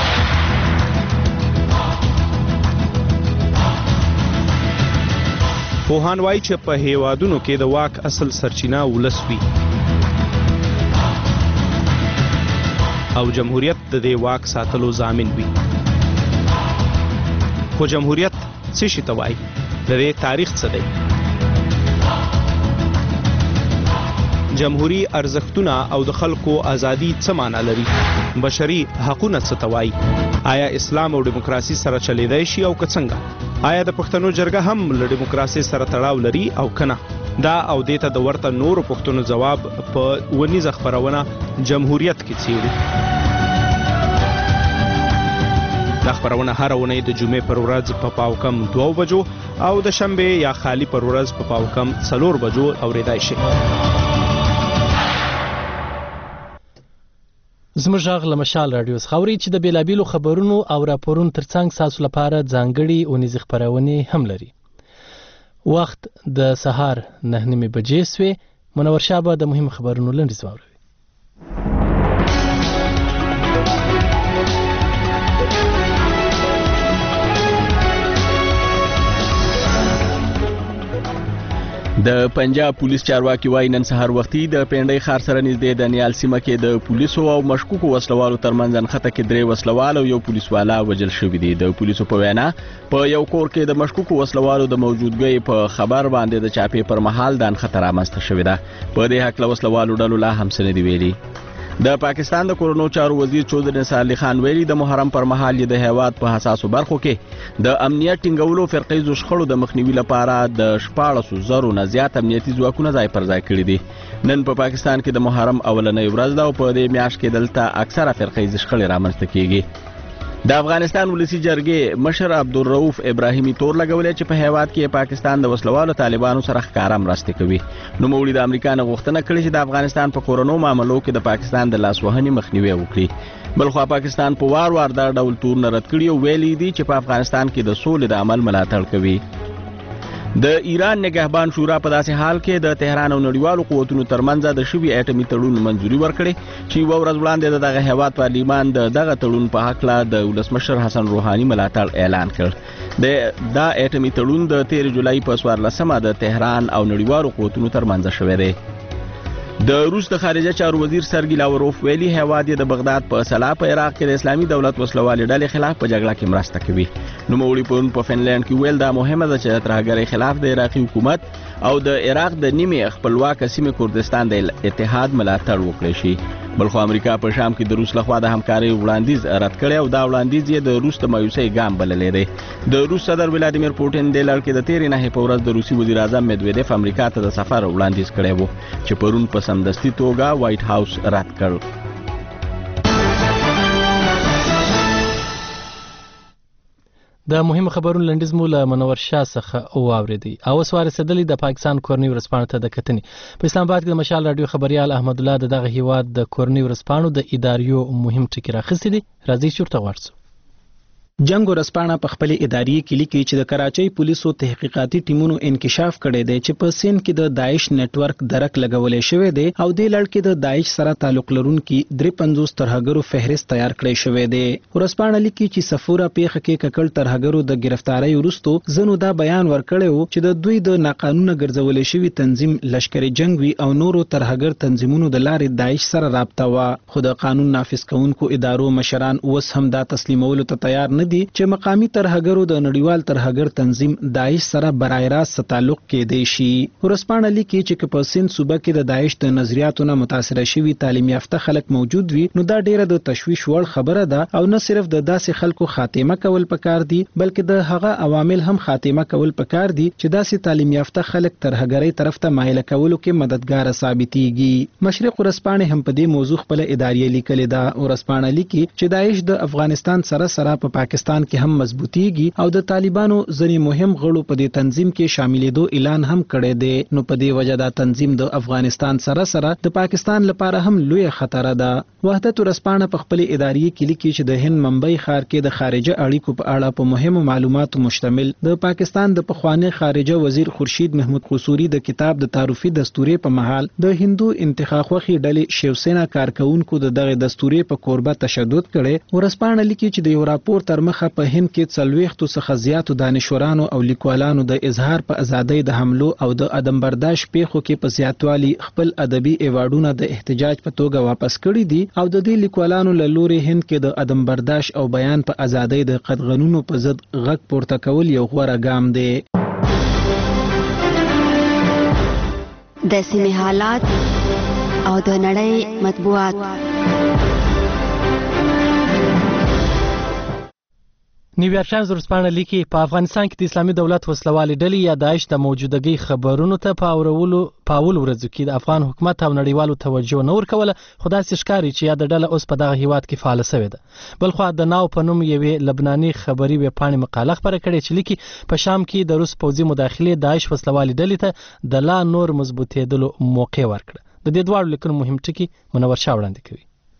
پوهان وایي چې په هیوادونو کې د واک اصل سرچینه ولس وي او جمهوریت د دې واک ساتلو ضامن وي. خو جمهوریت څه شي ته وایي؟ د دې تاریخ څه دی؟ جمهوری ارزښتونه او د خلکو ازادي څه معنا لري؟ بشري حقونه څه ته وایي؟ آیا اسلام او دیموکراسي سره چلیدای شي او که څنګه؟ آیا د پښتنو جرګه هم له دیموکراسي سره تړاو لري او کنه؟ دا او دې ته د ورته نورو پښتنو ځواب په ونیزه خپرونه جمهوریت کې څیړو. دا خپرونه هر اونۍ د جمعې پر ورځ په پاو کم دوه بجو او د شنبې یا خالی پر ورځ په پاو کم څلور بجو اوریدای شي. زموږ غږ له مشال راډیو څخه اورئ چې د بېلابېلو خبرونو او راپورونو ترڅنګ ستاسو لپاره ځانګړي اونیزې خپرونې هم لري. وخت د سهار نه نیمې بجې سوې. منور شاه به د مهم خبرونو لنډیز واوروي. د پنجاب پولیس چارواکي وايي نن سهار وختي د پنډۍ ښار سره نږدې د نیال سیمه کې د پولیسو او مشکوکو وسلوالو ترمنځ نښته کې درې وسلوال او یو پولیسوالا وژل شوي دي. د پولیسو په وینا په یو کور کې د مشکوکو وسلوالو د موجودګۍ په خبر باندې د چاپې پر مهال د نښته رامنځته شوې ده. په دې هکله وسلوالو ډلو لا هم څه نه دي ویلي. د پاکستان د کورونو چارو وزیر چودري نثار علي خان ویلي د محرم پر مهال د هیواد په حساسو برخو کې د امنیت ټینګولو فرقیزو شخړو د مخنیوي لپاره د شپاړسو زرو نه زیات امنیتي ځواکونه ځای پر ځای کړي دي. نن په پاکستان کې د محرم اولنۍ ورځ ده او په دې میاشت کې دلته اکثره فرقیزې شخړې رامنځته کیږي. د افغانستان ولسی جرګې مشر عبدالرؤف ابراهیمي تور لګولې چې په هیواد کې پاکستان د وسلوالو طالبانو سره ښکاره مرستې کوي. نوموړي د امریکا نه غوښتنه کړې چې د افغانستان په کورونو معاملو کې د پاکستان د لاسوهنې مخنیوي وکړي. بلخوا پاکستان په وار وار دا ډول تورونه رد کړي او ویلي دي چې په افغانستان کې د سولې د عمل ملاتړ کوي. د ایران نگهبان شورا په داسې حال کې د تهران او نړیوالو قوتونو ترمنځ د شوي اټومي تړون منځوري ورکړې چې یوه ورځ وړاندې د دغه هیواد پارلیمان د دغه تړون په هکله د ولسمشر حسن روحاني ملاتړ اعلان کړ. د دا اټومي تړون د تېرې جولای په څوارلسمه د تهران او نړیوالو قوتونو ترمنځ شوی دی. د روس د خارجه چارو وزیر سرګي لاوروف ویلي هیواد یې د بغداد په سلا په عراق کې د اسلامي دولت وسلوالې ډلې خلاف په جګړه کې مرسته کوي. نوموړي پرون په فنلند کې ویل دا مهمه ده چې د ترهګرۍ خلاف د عراقي حکومت او د عراق د نیمې خپلواکه سیمې کردستان د اتحاد ملاتړ وکړي شي. بلخو امریکا په شام کې د روس لخوا د همکارۍ وړاندیز رد کړی او دا وړاندیز یې د روس د مایوسۍ ګام بللی دی. د روس صدر ولادیمیر پوټین دې لړ کې د تېرې نهې په ورځ د روسي وزیر اعظم مدویدیف امریکا ته د سفر وړاندیز کړی و چې پرون په سمدستي توګه وایټ هاوس رد کړ. د مهم خبرونو لنډیز مو له منور شاه څخه واورېدی. او اوس ورسېدلي د پاکستان کورنۍ ورځپاڼو ته د کتنې. په اسلام آباد کې د مشال راډیو خبریال احمد الله د دغه هیواد د کورنۍ ورځپاڼو د اداریو مهم ټکي راخیستي دي. راځئ چې ورته ورسو. جنگ ورځپاڼه په خپل اداري کې لیکي چې د کراچۍ پولیسو تحقیقاتي ټیمونو انکشاف کړی دی چې په سین کې د داعش نت ورک درک لګولې شوی دی او د لړ کې د داعش سره تعلق لرونکي درې پنځوس ترهګرو فهرست تیار کړی شوی دی. ورځپاڼه لیکي چې سفوره پیښه کې ککړ ترهګرو د گرفتارۍ وروسته زنو دا بیان ورکړی و چې د دوی د ناقانونه ګرځولې شوی تنظیم لشکري جنگ وی او نورو ترهګر تنظیمونو د لارې داعش سره رابطه و. خو د قانون نافذ کوونکو ادارو مشران اوس هم دا تسلیمولو ته تیار نه دي چې مقامی ترهګرو د نړیوال ترهګر تنظیم داعش سره برای راست تعلق کېدی شي. ورځپاڼه لیکي چې په سند صوبه کې د داعش د نظریاتو نه متاثره شوي تعلیم یافته خلک موجود وي نو دا ډیره د تشویش وړ خبره ده او نه صرف د داسې خلکو خاتمه کول پکار دي بلکې د هغه عوامل هم خاتمه کول پکار دي چې داسې تعلیم یافته خلک ترهګرۍ طرف ته مایل کولو کې مددگار ثابتېږي. مشرق ورځپاڼه هم په دې موضوع خپل اداري لیکلې ده. ورځپاڼه لیکي چې داعش د افغانستان سره سره په پاکستان کې هم مضبوطیږي او د طالبانو ځینې مهم غړو په دې تنظیم کې شاملېدو اعلان هم کړی دی. نو په دې وجه دا تنظیم د افغانستان سره سره د پاکستان لپاره هم لوی خطر ده. وحدت ورځپاڼه په خپل اداري کې لیکي چې د هند ممبئی ښار کې د خارجه اړیکو په اړه په مهمو معلوماتو مشتمل د پاکستان د پخوانی خارجه وزیر خورشید محمود قصوري د کتاب د تعارفي دستوري په محل د هندو انتخاب خوخي ډلې شیوسینا کارکونکو د دغه دستوري په قربت تشدد کړي. ورځپاڼه لیکي چې د یو راپور تر مخه په هند کې څلوېښتو څخه زیاتو دانشورانو او لیکوالانو د اظهار په ازادۍ د حملو او د عدم برداشت پیښو کې په زیاتوالي خپل ادبي ایوارډونه د احتجاج په توګه واپس کړي دي او د دې لیکوالانو له لوري هند کې د عدم برداشت او بیان په ازادۍ د قدغنونو په ضد غږ پورته کول یو غوره ګام دی. د سیمې حالات او د نړۍ مطبوعات. نیویارک ټایمز ورځپاڼه لیکي په افغانستان کې د اسلامي دولت وسلوالې ډلې یا داعش د موجودګۍ خبرونو ته په اورولو په اول ورځو کې د افغان حکومت او نړیوالو توجه نه ورکوله خو داسې ښکاري چې یاده ډله اوس په دغه هیواد کې فعاله سوې ده. بلخوا د ناو په نوم یوې لبناني خبري ویبپاڼې مقاله خپره کړې چې لیکي په شام کې د روس پوځي مداخلې داعش وسلوالې ډلې ته د لا نور مضبوطېدلو موقع ورکړه. د دې دواړو لیکنو مهم ټکي منور شاه وړاندې کوي.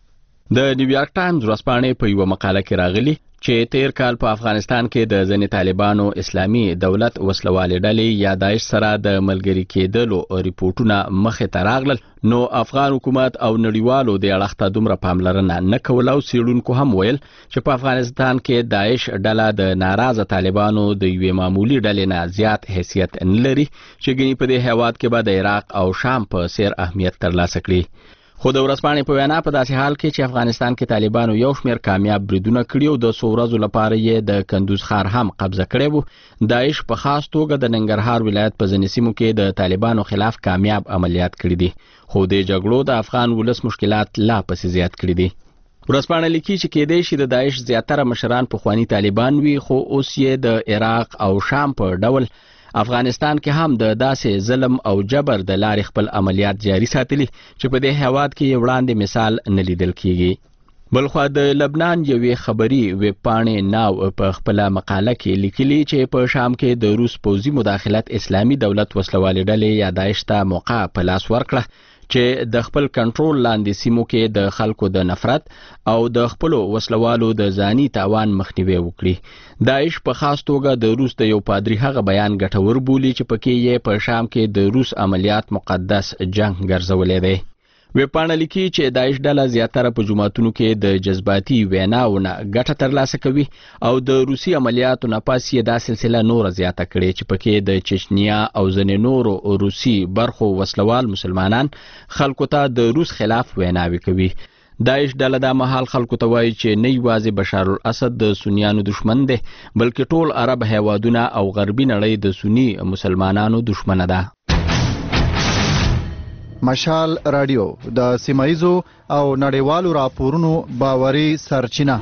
د نیویارک ټایمز ورځپاڼې په یوه مقاله کې راغلي چې تیر کال په افغانستان کې د ځینې طالبانو اسلامي دولت وسلوالې ډلې یا داعش سره د ملګري کېدلو ریپورتونه مخې ته راغلل، نو افغان حکومت او نړیوالو د اړخ ته دومره پاملرنه نه کوله او څېړونکو هم ویل چې په افغانستان کې داعش ډله د ناراضه طالبانو د یوې معمولي ډلې نه زیات حیثیت نه لري چې ګنې په دې هیواد کې به د عراق او شام په څېر اهمیت ترلاسه کړي. خو د ورځپاڼې په وینا په داسې حال کې چې افغانستان کې طالبانو یو شمېر کامیاب بریدونه کړي او د څو ورځو لپاره یې د کندوز ښار هم قبضه کړی و، داعش په خاص توګه د ننګرهار ولایت په ځینې سیمو کې د طالبانو خلاف کامیاب عملیات کړي دي، خو د جګړو د افغان ولس مشکلات لا پسې زیات کړي دي. ورځپاڼه لیکي چې کېدای شي د داعش زیاتره مشران پخواني طالبان وي، خو اوس یې د عراق او شام په ډول افغانستان کې هم د داسې ظلم او جبر د لارې خپل عملیات جاري ساتلي چې په دې هیواد کې وړاندې مثال نه لیدل کیږي. بلخوا د لبنان یوې خبري ویب پاڼې ناو په خپله مقاله کې لیکلي چې په شام کې د روس پوځي مداخلت اسلامي دولت وسلوالې ډلې یا داعش ته موقع په لاس ورکړه چې د خپل کنټرول لاندې سیمو کې د خلکو د نفرت او د خپلو وسلوالو د ځاني تاوان مخنیوي وکړي. داعش په خاص توګه د روس د یو پادری هغه بیان ګټور بولي چې پکې یې په شام کې د روس عملیات مقدس جنگ ګرځولې دی. ویبپاڼه لیکي چې داعش ډله زیاتره په جوماتونو کې د جذباتي ویناونه ګټه ترلاسه کوي او د روسي عملیاتو نه پس یې دا سلسله نوره زیاته کړې چې پکې د چچنیا او ځینې نورو روسي برخو وسلوال مسلمانان خلکو ته د روس خلاف ویناوي کوي. داعش ډله دا مهال خلکو ته وایي چې نه یوازې بشار الاسد د سنیانو دشمن دی، بلکې ټول عرب هیوادونه او غربي نړۍ د سنی مسلمانانو دشمنه ده. مشال رادیو د سیمایزو او نړیوالو راپورونو باوري سرچینه.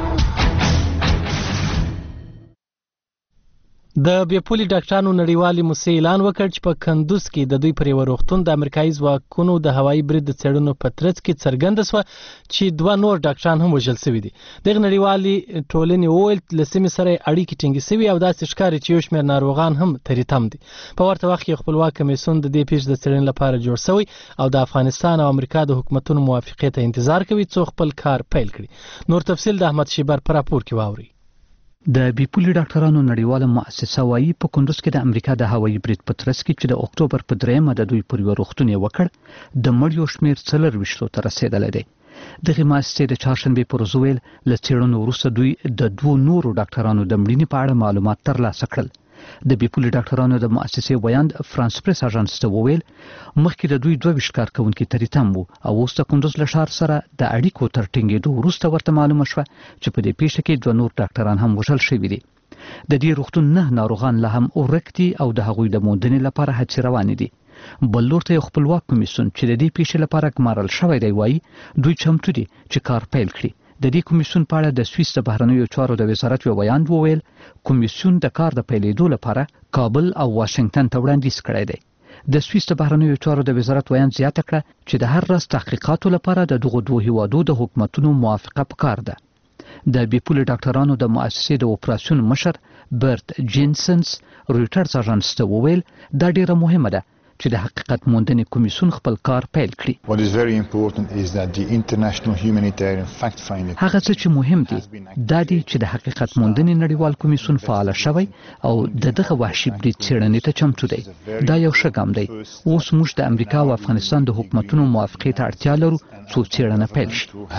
د بیپولي ډاکټرانو نړیوالې موسسې اعلان وکړ چې په کندوز کې د دوی پر یوه روغتون د امریکایي ځواکونو د هوایي برید د څېړنو په ترڅ کې څرګنده شوه چې دوه نور ډاکټران هم وژل شوي دي. دغه نړیوالې ټولنې وویل له سیمې سره اړیکې ټینګې شوي او داسې ښکاري چې یو شمېر ناروغان هم ترې تم دي. په ورته وخت کې خپلواک کمیسیون د دې پیښې د څېړنې لپاره جوړ شوی او د افغانستان او امریکا د حکومتونو موافقې ته انتظار کوي څو خپل کار پیل کړي. نور تفصیل د احمد شیبر په راپور کې واورئ. د بیپولي ډاکټرانو نړیواله مؤسسه وایي په کندوز کې د امریکا د هوایي برید په ترڅ کې چې د اکتوبر په دریمه د دوی پر یوه روغتون یې وکړ د مړیو شمېر څلرویشتو ته رسېدلی دی. دغې مؤسسې د چهارشنبې په ورځ وویل له څېړنو وروسته دوی د دوو نورو ډاکټرانو د مړینې په اړه معلومات ترلاسه کړل. د بیپولي ډاکټرانو د مؤسسې ویاند فرانس پریس اژانس ته وویل مخکې د دوی دوه ویشت کارکوونکي ترې تم وو او اوس د کندوز له ښار سره د اړیکو تر ټینګېدو وروسته ورته معلومه شوه چې په دې پیښه کې دوه نور ډاکټران هم وژل شوي دي. د دې روغتون نه ناروغان لا هم ورک دي او د هغوی د موندنې لپاره هڅې روانې دي. بل لور ته یو خپلواک کمیسیون چې د دې پیښې لپاره ګمارل شوی دی وایي دوی چمتو دي چې کار پیل کړي. د دې کمیسیون په اړه د سویس د بهرنیو چارو د وزارت یو بیان وویل کمیسیون د کار د پیلېدو لپاره کابل او واشنگټن ته وړاندیز کړی دی. د سویس د بهرنیو چارو د وزارت بیان زیاته کړه چې د هر راز تحقیقاتو لپاره د دغو دوو هیوادو د حکومتونو موافقه پکار ده. د بیپولي ډاکټرانو د مؤسسې د اپراسیون مشر برت جینسنز رویټرز اژانس ته وویل دا ډیره مهمه ده چې د حقیقت موندنې کمیسیون خپل کار پیل کړي. هغه څه چې مهم دي دا دي چې د حقیقت موندنې نړیوال کمیسیون فعال شوی او د دغه وحشي برید څېړنې ته چمتو دی. دا یو ښه ګام دی. اوس موږ د امریکا او افغانستان د حکومتونو موافقې ته اړتیا لرو څو څېړنه پیل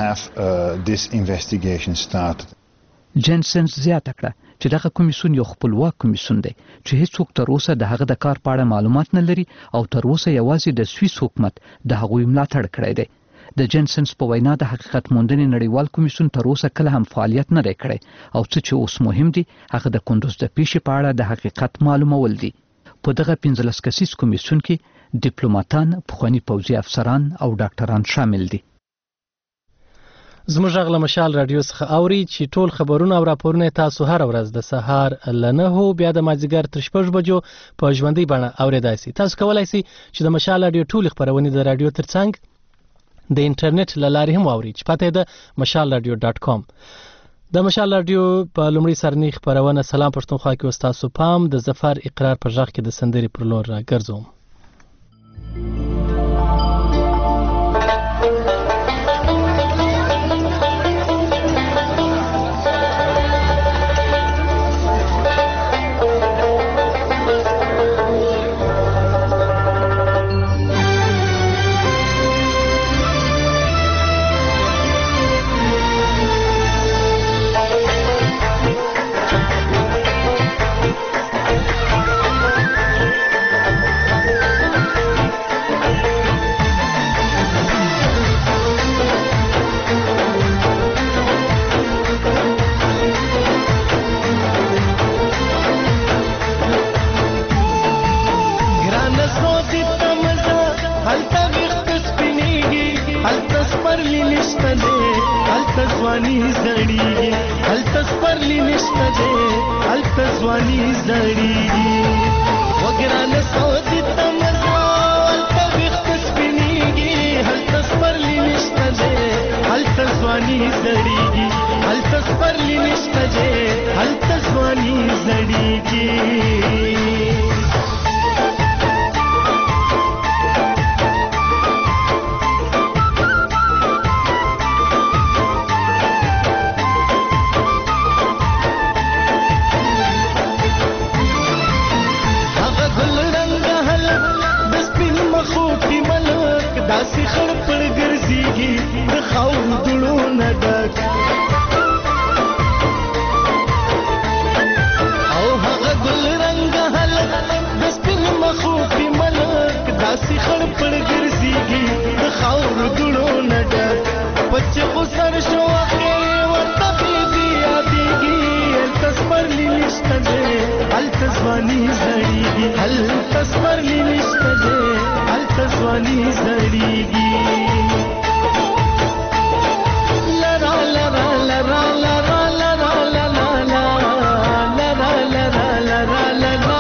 شي. جینسنز زیاته کړه چې دغه کمیسیون یو خپلواک کمیسیون دی چې هیڅوک تر اوسه د هغه د کار په اړه معلومات نه لري او تر اوسه یوازې د سویس حکومت د هغوی ملاتړ کړی دی. د جینسنز په وینا د حقیقت موندنې نړیوال کمیسیون تر اوسه کله هم فعالیت نه دی کړی او څه چې اوس مهم دي هغه د کندوز د پیښې په اړه د حقیقت معلومول دي. په دغه پنځلس کسیز کمیسیون کې ډیپلوماتان، پخواني پوځي افسران او ډاکټران شامل دي. زموږ غږ له مشال رادیو څخه اوري چې ټول خبرونه او راپورونه تاسو هر ورځ د سهار له نهو بیا د مازدیګر تر شپږ بجو په ژوندۍ بڼه اورېدای شئ. تاسو کولی شئ چې د مشال رادیو ټولې خپرونې د رادیو تر څنګ د انټرنیټ له لارې هم واورئ چې پته یې د مشال رادیو ډاټ کام. د مشال رادیو په لومړي سرنۍ خپرونه سلام پښتونخوا کې اوس تاسو پام د ظفر اقرار په غږ کې د سندرې پر لور راګرځوم. نشته دی هلته ځواني زړیږي هلته سپرلی نشته دی هلته ځواني زړیږي وګرانه سعودي ته مزه هلته ویښته سپینېږي هلته سپرلی نشته دی هلته ځواني زړیږي هلته سپرلی نشته دی هلته ځواني زړیږي داسې خړ پړ ګرځيږي د خاورو دړو نه ډک او هغه ګل رنګ هلک د سپین مخو په ملک داسې خړ پړ ګرځيږي د خاورو دړو نه ډک پچ خو سر شو اخر ورته بي یادېږي هلته سپرلی نشته دی هلته ځواني زړیږي هلته سپرلی نشته دی هلته ځواني زړیږي لرا لرا لرا لرا لرا لرا لرا لرا لرا لرا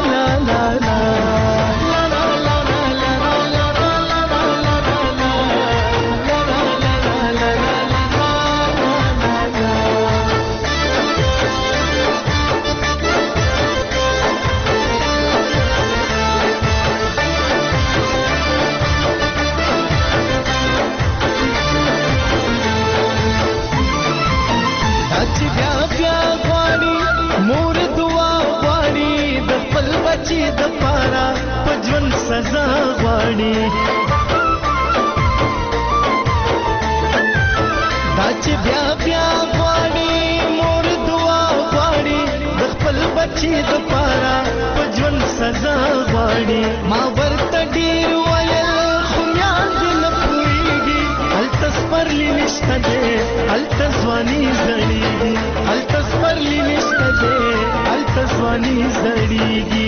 د پارا پجون سزا غواړي دا چې بیا بیا غواړي مور دعا غواړي د خپل بچي د پارا پجون سزا غواړي ما ورته ډیر ویل خو یاد نه پوهیږي هلته سپرلی نشته دی هلته ځواني زړیږي هلته سپرلی نشته دی هلته ځواني زړیږي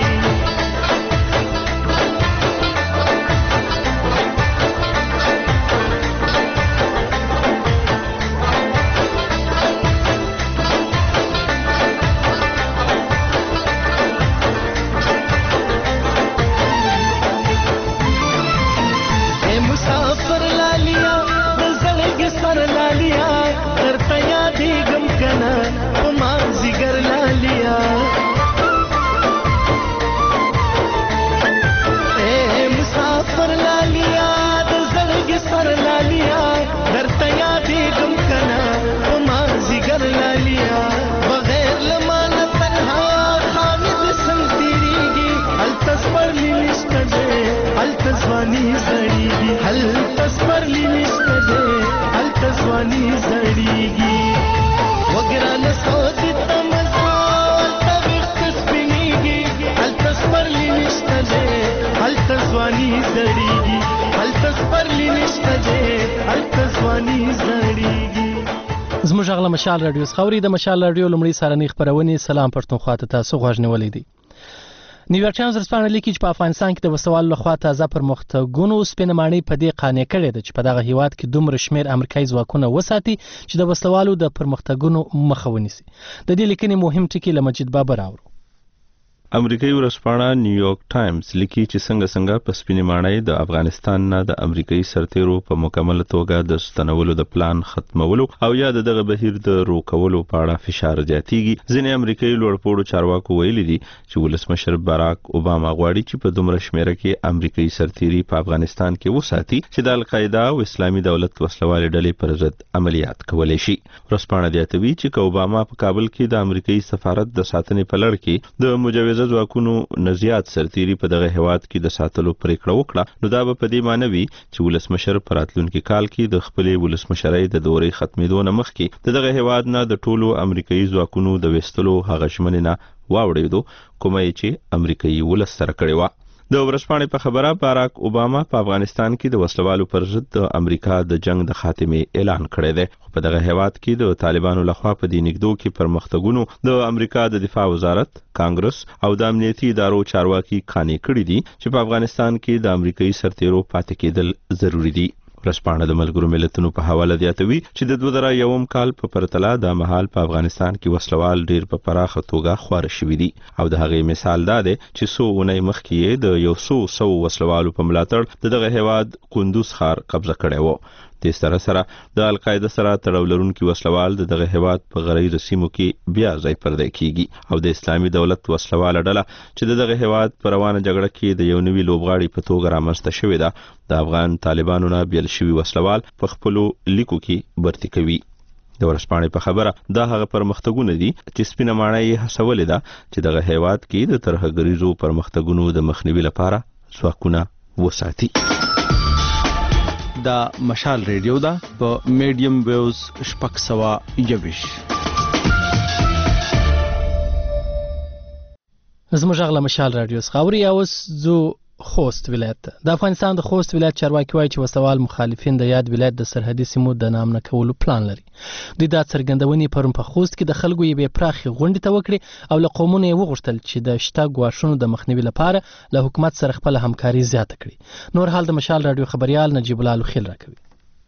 زموږ غلا مشال رادیو خوري د مشال رادیو لمړی سارنی خبرونه سلام پښتونخوا ته تاسو غوښنولې دي نیویارک ټایمز رسپانه لیکي چې په افغانستان کې د وسوال لخوا تازه پرمختګونو سپینمانی په دې قانع کړي د چې په دغه هیواد کې دومره شمیر امریکایي ځواکونه وساتي چې د وسوالو د پرمختګونو مخه ونیسي د دې لیکنې مهم ټکی لمجید بابر اورو امریکایي ورځپاڼه نیویارک ټایمز لیکي چې څنګه څنګه په سپینمانی د افغانستان نه د امریکایي سرتیرو په مکمل توګه د ستنولو د پلان ختمولو او یا دغه بهیر د روکولو په اړه فشار زیاتیږي ځینې امریکایي لوړپوړو چارواکو ویلي دي چې ولسمشر باراک اوباما غواړي چې په دومره شمیره کې امریکایي سرتیري په افغانستان کې وساتي چې د القاعده او اسلامي دولت وسلوال ډلې پر ضد عملیات کولای شي ورځپاڼه زیاتوي چې اوباما په کابل کې د امریکایي سفارت د ساتنې په لړ کې د مجوز ځواکونو نزيات سرتيري په دغه هواد کې د ساتلو پریکړه وکړه نو دا به په دې معنی وي چې ولسمشر پراتلونکو کال کې د خپلې ولسمشرۍ د دورې ختمېدو نه مخکې دغه هواد نه د ټولو امریکایي ځواکونو د وستلو هغه ژمنه واوړېدو کومه چې امریکایي ولس سره کړې و د ورځپاڼې په خبره باراک اوباما په افغانستان کې د وسلوالو پر ضد د امریکا د جنگ د خاتمې اعلان کړی دی خو په دغه هیواد کې د طالبانو لخوا په دې نګدو کې پرمختګونو د امریکا د دفاع وزارت کانګرس او د امنیتي ادارو چارواکي قانع کړي دي چې په افغانستان کې د امریکایي سرتیرو پاتې کېدل ضروری دي ورځپاڼه د ملګرو ملتونو په حواله زیاتوي چې د دوه زره یوم کال په پرتله د مهال په افغانستان کې وسلوال ډیر په پراخه توګه خوار شوي دي او د هغې مثال دا دی چې څو اونۍ مخکې د یو څو سو وسلوالو په ملاتړ دغه هیواد کندوز ښار قبضه کړی و. د سره سره د القاعده سره تړاو لرونکي وسلوال دغه هیواد په غریزو سیمو کې بیا ځای پردی کیږي او د اسلامي دولت وسلواله ډله چې دغه هیواد په روانه جګړه کې د یو نوي لوبغاړي په توګه رامنځته شوې ده د افغان طالبانو نه بیل شوي وسلوال په خپلو لیکو کې برتی کوي. د ورځپاڼې په خبره دا هغه پرمختګونه دي چې سپینه ماڼۍ یې هڅولې ده چې دغه هیواد کې د ترهګریزو پرمختګونو د مخنیوي لپاره ځواکونه وساتي. دا مشال ریډیو ده په میډیم ویوز شپږ سوه یوویش. زموږ غږ له مشال رادیو څخه اوري. اوس زو خوست ولایت د افغانستان د خوست ولایت چارواکي وایي چې وسوال مخالفین د یاد ولایت د سرحدي سیمو د نامنه کولو پلان لري. دوی دا څرګندونې پرون په خوست کې د خلکو یې پراخې غونډې ته وکړې او له قومونو یې وغوښتل چې د شته ګواښونو د مخنیوي لپاره له حکومت سره خپل همکاري زیاته کړي. نور حال د مشال رادیو خبريال نجیب الله لوخیل راکوي.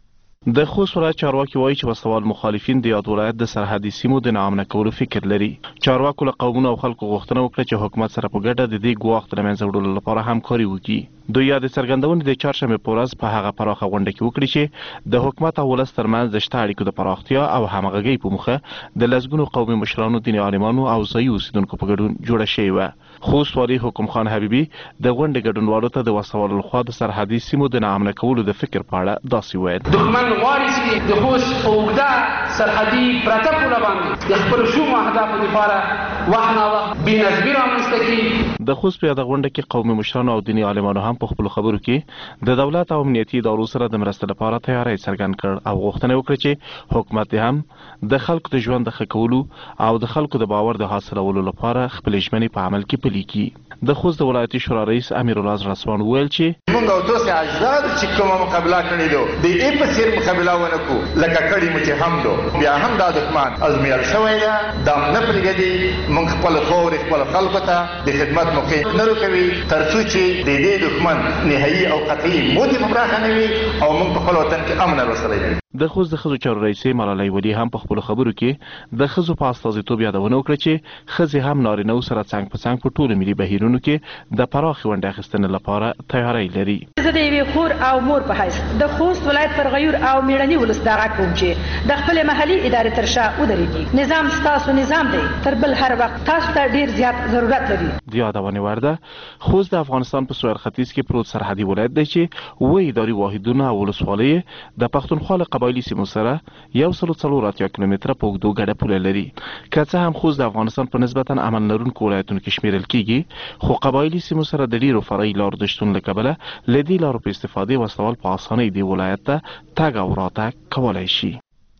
د خوست ولایت چارواکي وایي چې وسوال مخالفین د یاد ولایت د سرحدي سیمو د ناامنه کولو فکر لري. چارواکو له قومونو او خلکو غوښتنه وکړه چې حکومت سره په ګډه د دې ګواښ د منځه وړلو لپاره همکاري وکړي. دوی یاد څرګندونې د چهارشنبې په ورځ په هغه پراخه غونډه کې وکړي چې د حکومت او ولس ترمنځ د شته اړیکو د پراختیا او همغږۍ په موخه د لسګونو قومي مشرانو، دیني عالمانو او ځایي اوسیدونکو په ګډون جوړه شوې وه. خوست والي حکم خان حبیبي د غونډې ګډونوالو ته د وسوال لخوا د سرحدي سیمو د ناامنه کولو د فکر په اړه داسې وویل: دښمن غواړي چې د خوست په اوږده سرحدي پرته پوله باندې د خپلو شومو اهدافو دپاره وخت ناوخت بېنظمي رامنځته کړي. د خوست په یاده غونډه کې قومي مشرانو او دیني عالمانو هم په خپلو خبرو کې د دولت او امنیتي ادارو سره د مرستې لپاره تیاری څرګند کړ او غوښتنه وکړه چې حکومت هم د خلکو د ژوند د ښه کولو او د خلکو د باور د حاصلولو لپاره خپلې ژمنې په عمل کې پلي کړي. د خوست د ولایتي شورا رئیس امیرالله رسوان وویل چې موږ او تاسو اجداد چې کومه مقابله کړې ده د دې په څیر مقابله ونه کړو لکه کړي مو چې هم دو بیا هم دا دښمن ازمیل شوی ده دا نه پرېږدي. موږ خپل خور خپل خلکو ته د خدمت موقع نه ورکوي تر څو چې د دې دښمن نهایي او قطعي موت په پراخه نه وي او موږ په خپل وطن کې امن راوستلی دی. د خوست د ښځو چارو رئیسې ملالۍ ولي هم په خپلو خبرو کې د ښځو په استازیتوب یادونه وکړه چې ښځې هم نارینهو سره څنګ په څنګ په ټولو ملي بهیرونو کې د پراخې ونډې اخیستنې لپاره تیاری لري. زه د یوې خور او مور په حیث د خوست ولایت پر غیور او میړني ولس دعا کوم چې د خپل محلي ادارې تر شا ودرېږي. نظام ستاسو نظام دی، تر بل هر وخت تاسو ته ډیر زیات ضرورت لري. د یادونې وړ ده خوست د افغانستان په سویل ختیځ کې پروت سرحدي ولایت دی چې اووه اداري واحدونه او ولسوالۍ د پښتونخوا له قبایلي سیمو سره یو سل څلور اتیا کیلومتره په اوږدو ګډه پوله لري. که څه هم خوست د افغانستان په نسبتا امن لرونکو ولایتونو کې شمیرل کیږي خو قبایلي سیمو سره د ډیرو فرعي لارو د شتون له کبله له دې لارو په استفادې وسوال په اسانۍ دې ولایت ته تګ او راتګ کولی شي.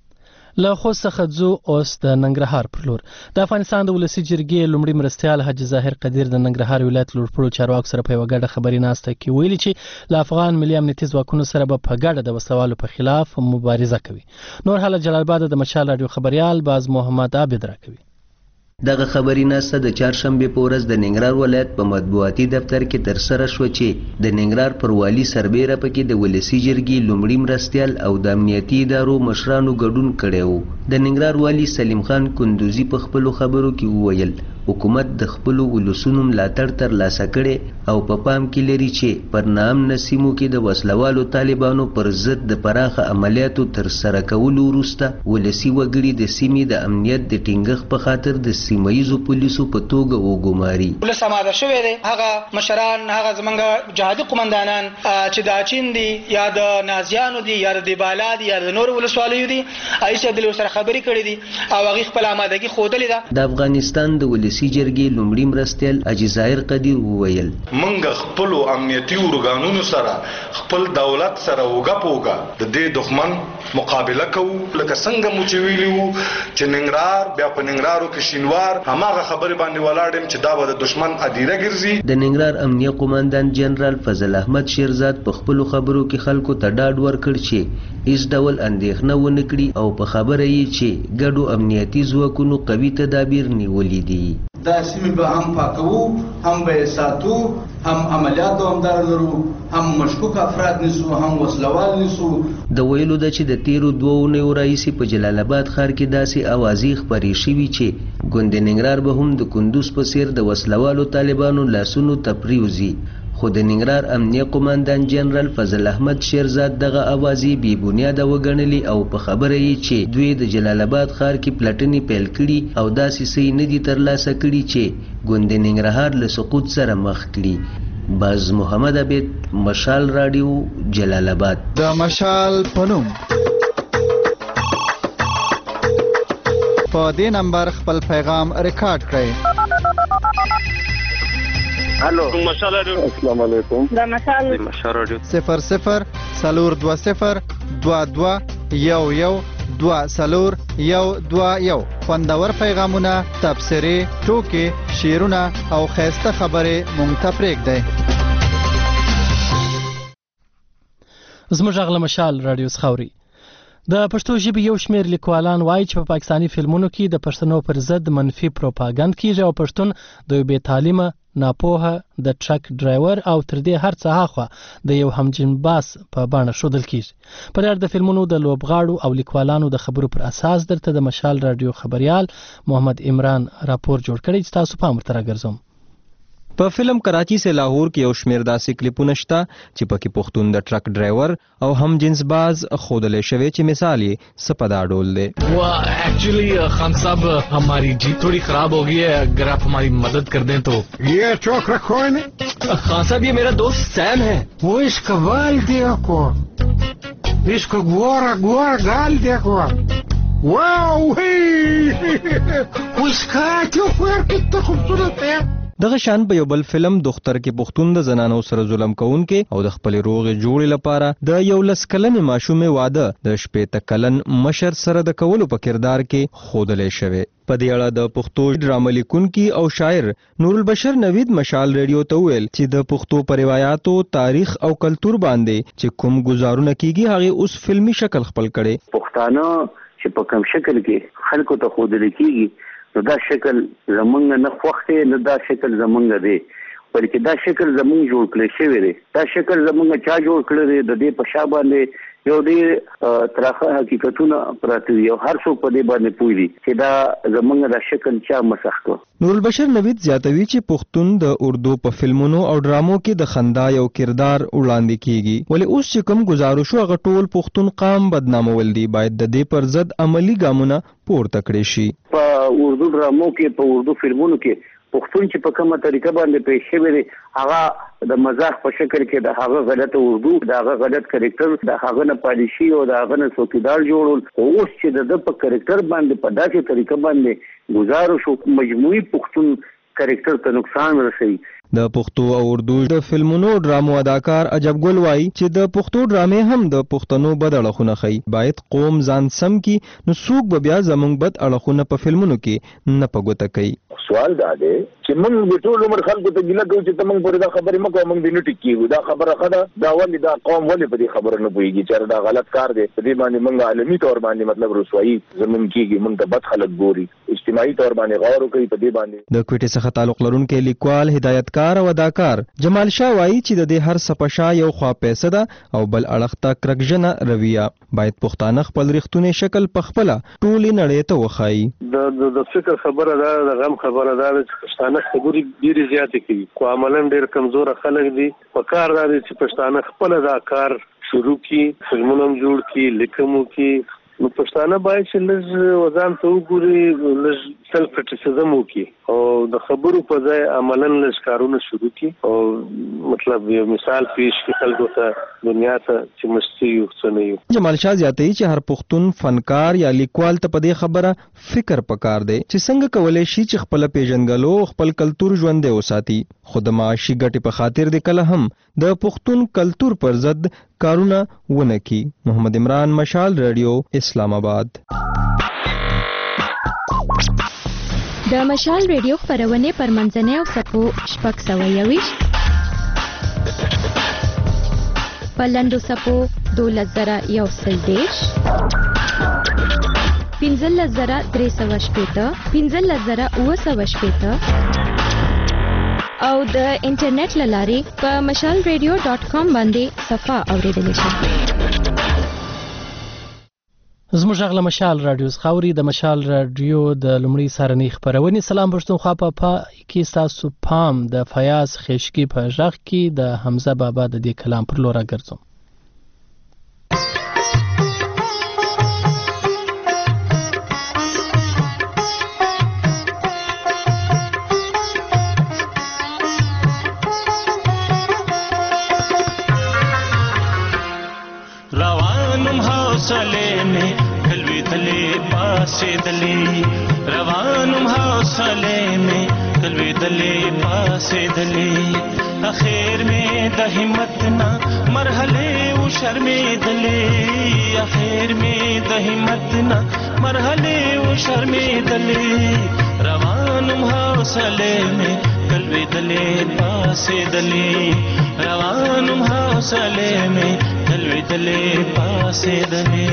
له خوست څخه ځو اوس د ننګرهار پر لور. د افغانستان د ولسي جرګې لومړي مرستیال حاجي ظاهر قدیر د ننګرهار ولایت لوړپوړو چارواکو سره په یوه ګډه خبري ناسته کې ویلي چې له افغان ملي امنیتي ځواکونو سره به په ګډه د وسلوالو په خلاف مبارزه کوي. نور حال جلال آباد د مشال رادیو خبريال باز محمد عابد راکوي. دغه خبري ناسته د چهارشنبې په ورځ د ننګرهار ولایت په مطبوعاتي دفتر کې ترسره شوه چې د ننګرهار پر والي سربیره پکې د ولسي جرګې لومړي مرستیال او د امنیتي ادارو مشرانو ګډون کړی و. د ننګرهار والي سلیم خان کندوزي په خپلو خبرو کې وویل حکومت د خپلو ولسونو ملاتړ ترلاسه کړی او په پا پام کې لري چې پر ناامنه سیمو کې د وسلوالو طالبانو پر ضد د پراخه عملیاتو ترسره کولو وروسته ولسي وګړي د سیمې د امنیت د ټینګښت په خاطر د سیمه ییزو پولیسو په توګه وګماري. ولس اماده شوی دی، هغه مشران هغه زمونږ جهادي قمندانان چې د چین دي یا د نازیانو دي یا د بالا دي یا د نور ولسوالیو دي ایسه د سره خبرې کړې دي او هغه خپل آمادګي ښودلې ده. د افغانستان د ولسي جرګې لومړي مرستیال حاجي ظاهر قدیر وویل موږ خپل امنیتي ارګانونو سره خپل دولت سره وګه پوګه د دې دښمن مقابله کوو لکه څنګه مو چې ویلي وو چې ننګرهار بیا په ننګرهارو کې شینوار هماغه خبرې باندې ولاړ یم چې دا به د دښمن ادیره ګرځي. د ننګرهار امنیه قوماندان جنرال فضل احمد شیرزاد په خپلو خبرو کې خلکو ته ډاډ ورکړ چې هیڅ ډول اندېښنه ونه کړي او په خبره یې چې ګډو امنیتي ځواکونو قوي تدابیر نیولي دي. دا سیمې به هم پاکوو، هم به یې ساتو، هم عملیات دوامداره لرو، هم مشکوک افراد نیسو، هم وسلوال نیسو. د ویلو ده چې د تیرو دوو اونیو راهیسې په جلال آباد ښار کې داسې اوازې خپرې شوي چې ګوند ننګرهار به هم د کندوز په څیر د وسلوالو طالبانو لاسونو ته پریوځي. خو د ننګرهار امنیه قوماندان جنرال فضل احمد شیرزاد دغه اوازې بې بنیاده وګڼلې او په خبره یې چې دوی د جلال آباد ښار کې پلټنې پیل کړي او داسې څه نه دي ترلاسه کړي چې ګوند ننګرهار له سقوط سره مخ کړي. باز محمد عبید، مشال رادیو، جلال آباد. د مشال پنوم په دې نمبر خپل پیغام ریکارډ کړئ. الو مشال رادیو. السلام علیکم. دا مشال مشال رادیو صفر صفر سلور دو صفر دو دو یو یو دو سلور یو دو یو. خوندور پیغامونه، تبصرې، ټوکې، شعرونه او ښایسته خبرې مونږ ته پرېږدئ. زموږ غږ له مشال رادیو څخه اوري. د پښتو ژبې یو شمېر لیکوالان وایي چې په پاکستاني فلمونو کې د پښتنو پر ضد منفي پروپاګند کیږي او پښتون د یو بې تعلیمه، ناپوهه، د ټرک ډرایور او تر دې هر څه هاخوا د یو همجنباس په بڼه ښودل کیږي. په اړه د فلمونو د لوبغاړو او لیکوالانو د خبرو پر اساس درته د مشال رادیو خبريال محمد عمران راپور جوړ کړی چې تاسو پام ورته راګرځوم. په فلم کراچي سے لاهور کې یو شمیر داسې کلیپونه شته چې پکې پښتون د ټرک ډرایور او هم جنس باز خودلې شوی چې مثال یې سپدا ډول دی. وہ ایکچولی خان صاحب ہماری جیت تھوڑی خراب ہو گئی ہے، اگر آپ ہماری مدد کر دیں تو. یہ چوک رکھو انہیں. خان صاحب یہ میرا دوست سیم ہے. وہ اس کا وال دیکھو، اس کو گورا گورا گال دیکھو. واو اس کا کیوں خیر کتنا خوبصورت ہے. دغه شان په یو بل فلم دختر کې پښتون د زنانو سره ظلم کوونکې او د خپل روغې جوړې لپاره د یو لس کلنې ماشومې واده د شپېته کلن مشر سره د کولو په کردار کې ښودلی شوی. په دې اړه د پښتو ډرامه لیکونکي او شاعر نور البشر نوید مشال ریډیو ته ویل چې د پښتو په روایتو، تاریخ او کلتور باندې چې کوم گزارونه کیږي هغه اوس فلمی شکل خپل کړي. پښتانه چې په کوم شکل کې خلکو ته ښودل کیږي نو دا شکل زمونږ نه خوښ دی، نه دا شکل زمونږ دی، بلکې دا شکل زمونږ جوړ کړی شوی دی. دا شکل زمونږ چا جوړ کړی دی؟ د دې په شا باندې یو ډېر ترخه حقیقتونه پراته دي او هر څوک په دې باندې پوه دي چې دا زمونږ دا شکل چا مسخ کړ. نور البشر نوید زیاتوي چې پښتون د اردو په فلمونو او ډرامو کې د خندا یو کردار وړاندې کیږي، ولی اوس چې کوم گزارو شو هغه ټول پښتون قام بدنامول دي. باید د دې پر ضد عملی ګامونه پورته کړي شي. په اردو ډرامو کې، په اردو فلمونو کې پښتون چې په کومه طریقه باندې پیښ شوی دی هغه د مزاح په شکل کې د هغه غلط اردو، د هغه غلط کریکټر، د هغه نه پالیشي او د هغه نه څوکیدار جوړول. اوس چې د په کریکټر باندې په داسې طریقه باندې گزارو شو مجموعي پښتون کریکټر ته نقصان رسوي. د پښتو او اردو د فلمونو ډرامو اداکار عجب ګل وایي چې د پښتو ډرامې هم د پښتنو بد اړخونه ښیي. باید قوم ځان سم کی نو څوک به بیا زموږ بد اړخونه په فلمونو کې نه په ګوته کوي. سوال دا دی چې موږ به ټول عمر خلکو ته ګیله کوو چې موږ پرې دا خبرې مکو، موږ دې نه ټیکېږو. دا خبره ښه ده، دا ولې دا قوم ولې په دې خبره نه پوهېږي چې دا غلط کار دی. په دې باندې موږ عالمي طور باندې مطلب رسوایي زموږ کېږي، موږ ته بد خلک ګوري، اجتماعي طور باندې غور وکړي په دې باندې. د کوټې څخه تعلق لرونکی لیکوال، هدایتکار او اداکار جمال شاه وایي چې د دې هر څه په شا یو خوا پیسه ده او بل اړخ ته کرکجنه رویه. باید پښتانه خپل رښتونی شکل په خپله ټولې نړۍ ته وښایي. د د فکر خبره ده، د غم خبره ده چې پښتانه خبرې ډېرې زیاتې کوي، خو عملاً ډېر کمزوره خلک دي. په کار دا دی چې پښتانه خپله دا کار شروع کړي، فلمونه هم جوړ کړي، لیکم وکړي. نو پښتانه باید چې لږ وځان ته وګوري، لږ سیلف کرټیسزم وکړي او د خبرو په ځای عملاً لږ کارونه شروع کړي او مطلب یو مثال پیش کړي خلکو ته، دنیا ته چې مستي یو څه نه یو. جمال شاه زیاتوي چې هر پښتون فنکار یا لیکوال ته په دې خبره فکر پکار دی چې څنګه کولی شي چې خپل پیژنګلو او خپل کلتور ژوندی وساتي. خو د معاشي ګټې په خاطر د کله هم د پښتون کلتور پر ضد کارونه ونه کړي. محمد عمران، مشال رادیو، اسلام آباد. د مشال ریډیو خپرونې پر منځنۍ او سپو شپږ سوه یویشت، په لنډو سپو دولس زره یو سل دېرش، پنځلس زره درې سوه شپېته، پنځلس زره اوه سوه شپېته او د انټرنیټ له لارې په مشال ریډیو ډاټ کام باندې صفحه اوریدلی شئ. زموږ غږ له مشال راډیو څخه اوري. د مشال راډیو د لومړۍ سهارنۍ خپرونې سلام پښتونخوا په پا کې ستاسو پام د فیاض خشکی په غږ کې د حمزه بابا د دې کلام پر لور راګرځوم. دلی روانم حوصله میں کلوی دلی پاسے دلی اخیر میں د ہمت نہ مرحلے او شرمے دلی اخیر میں د ہمت نہ مرحلے او شرمے دلی روانم حوصله میں کلوی دلی پاسے دلی روانم حوصله میں کلوی دلی پاسے دلی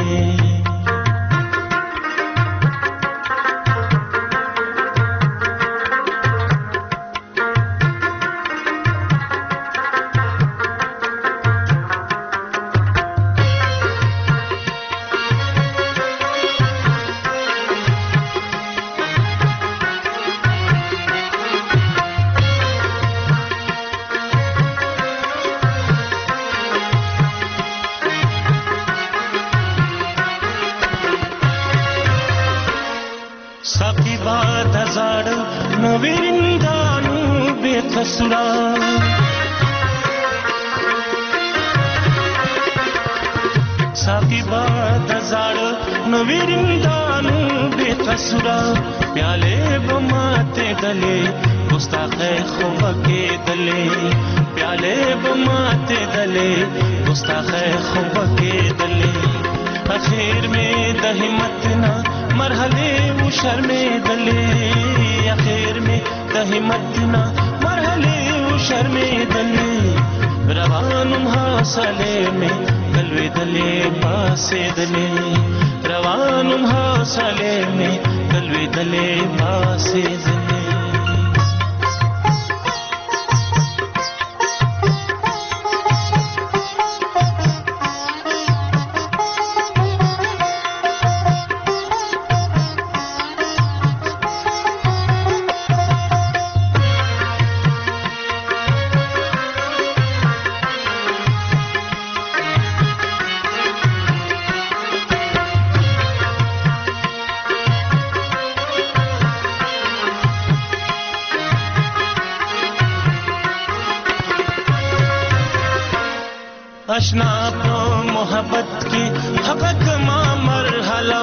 اشنا پو محبت کی حقق ما مرحلہ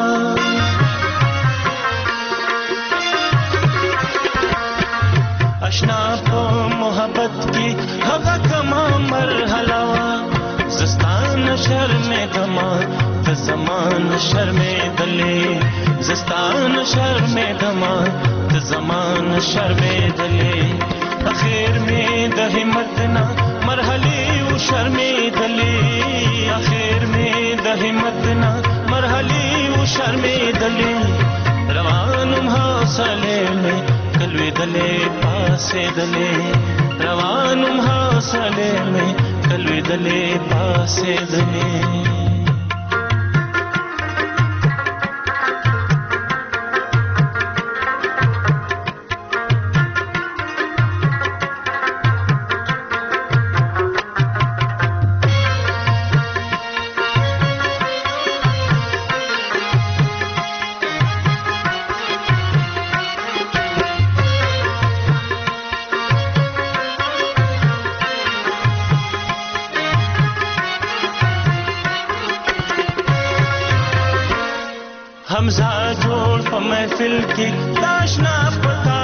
اشنا پو محبت کی حقق ما مرحلہ زستان شرم دما زمان شرم دلے زستان شرم دما زمان شرم دلے اخیر میں د ہمت نہ مرحلے او شرمے دلے اخیر میں د ہمت نہ مرحلے او شرمے دلے روانم حوصلے میں کلوی دلے پاسے دلے روانم حوصلے میں کلوی دلے پاسے دلے حمزہ جوڑ پا محفل کی داشنا پتا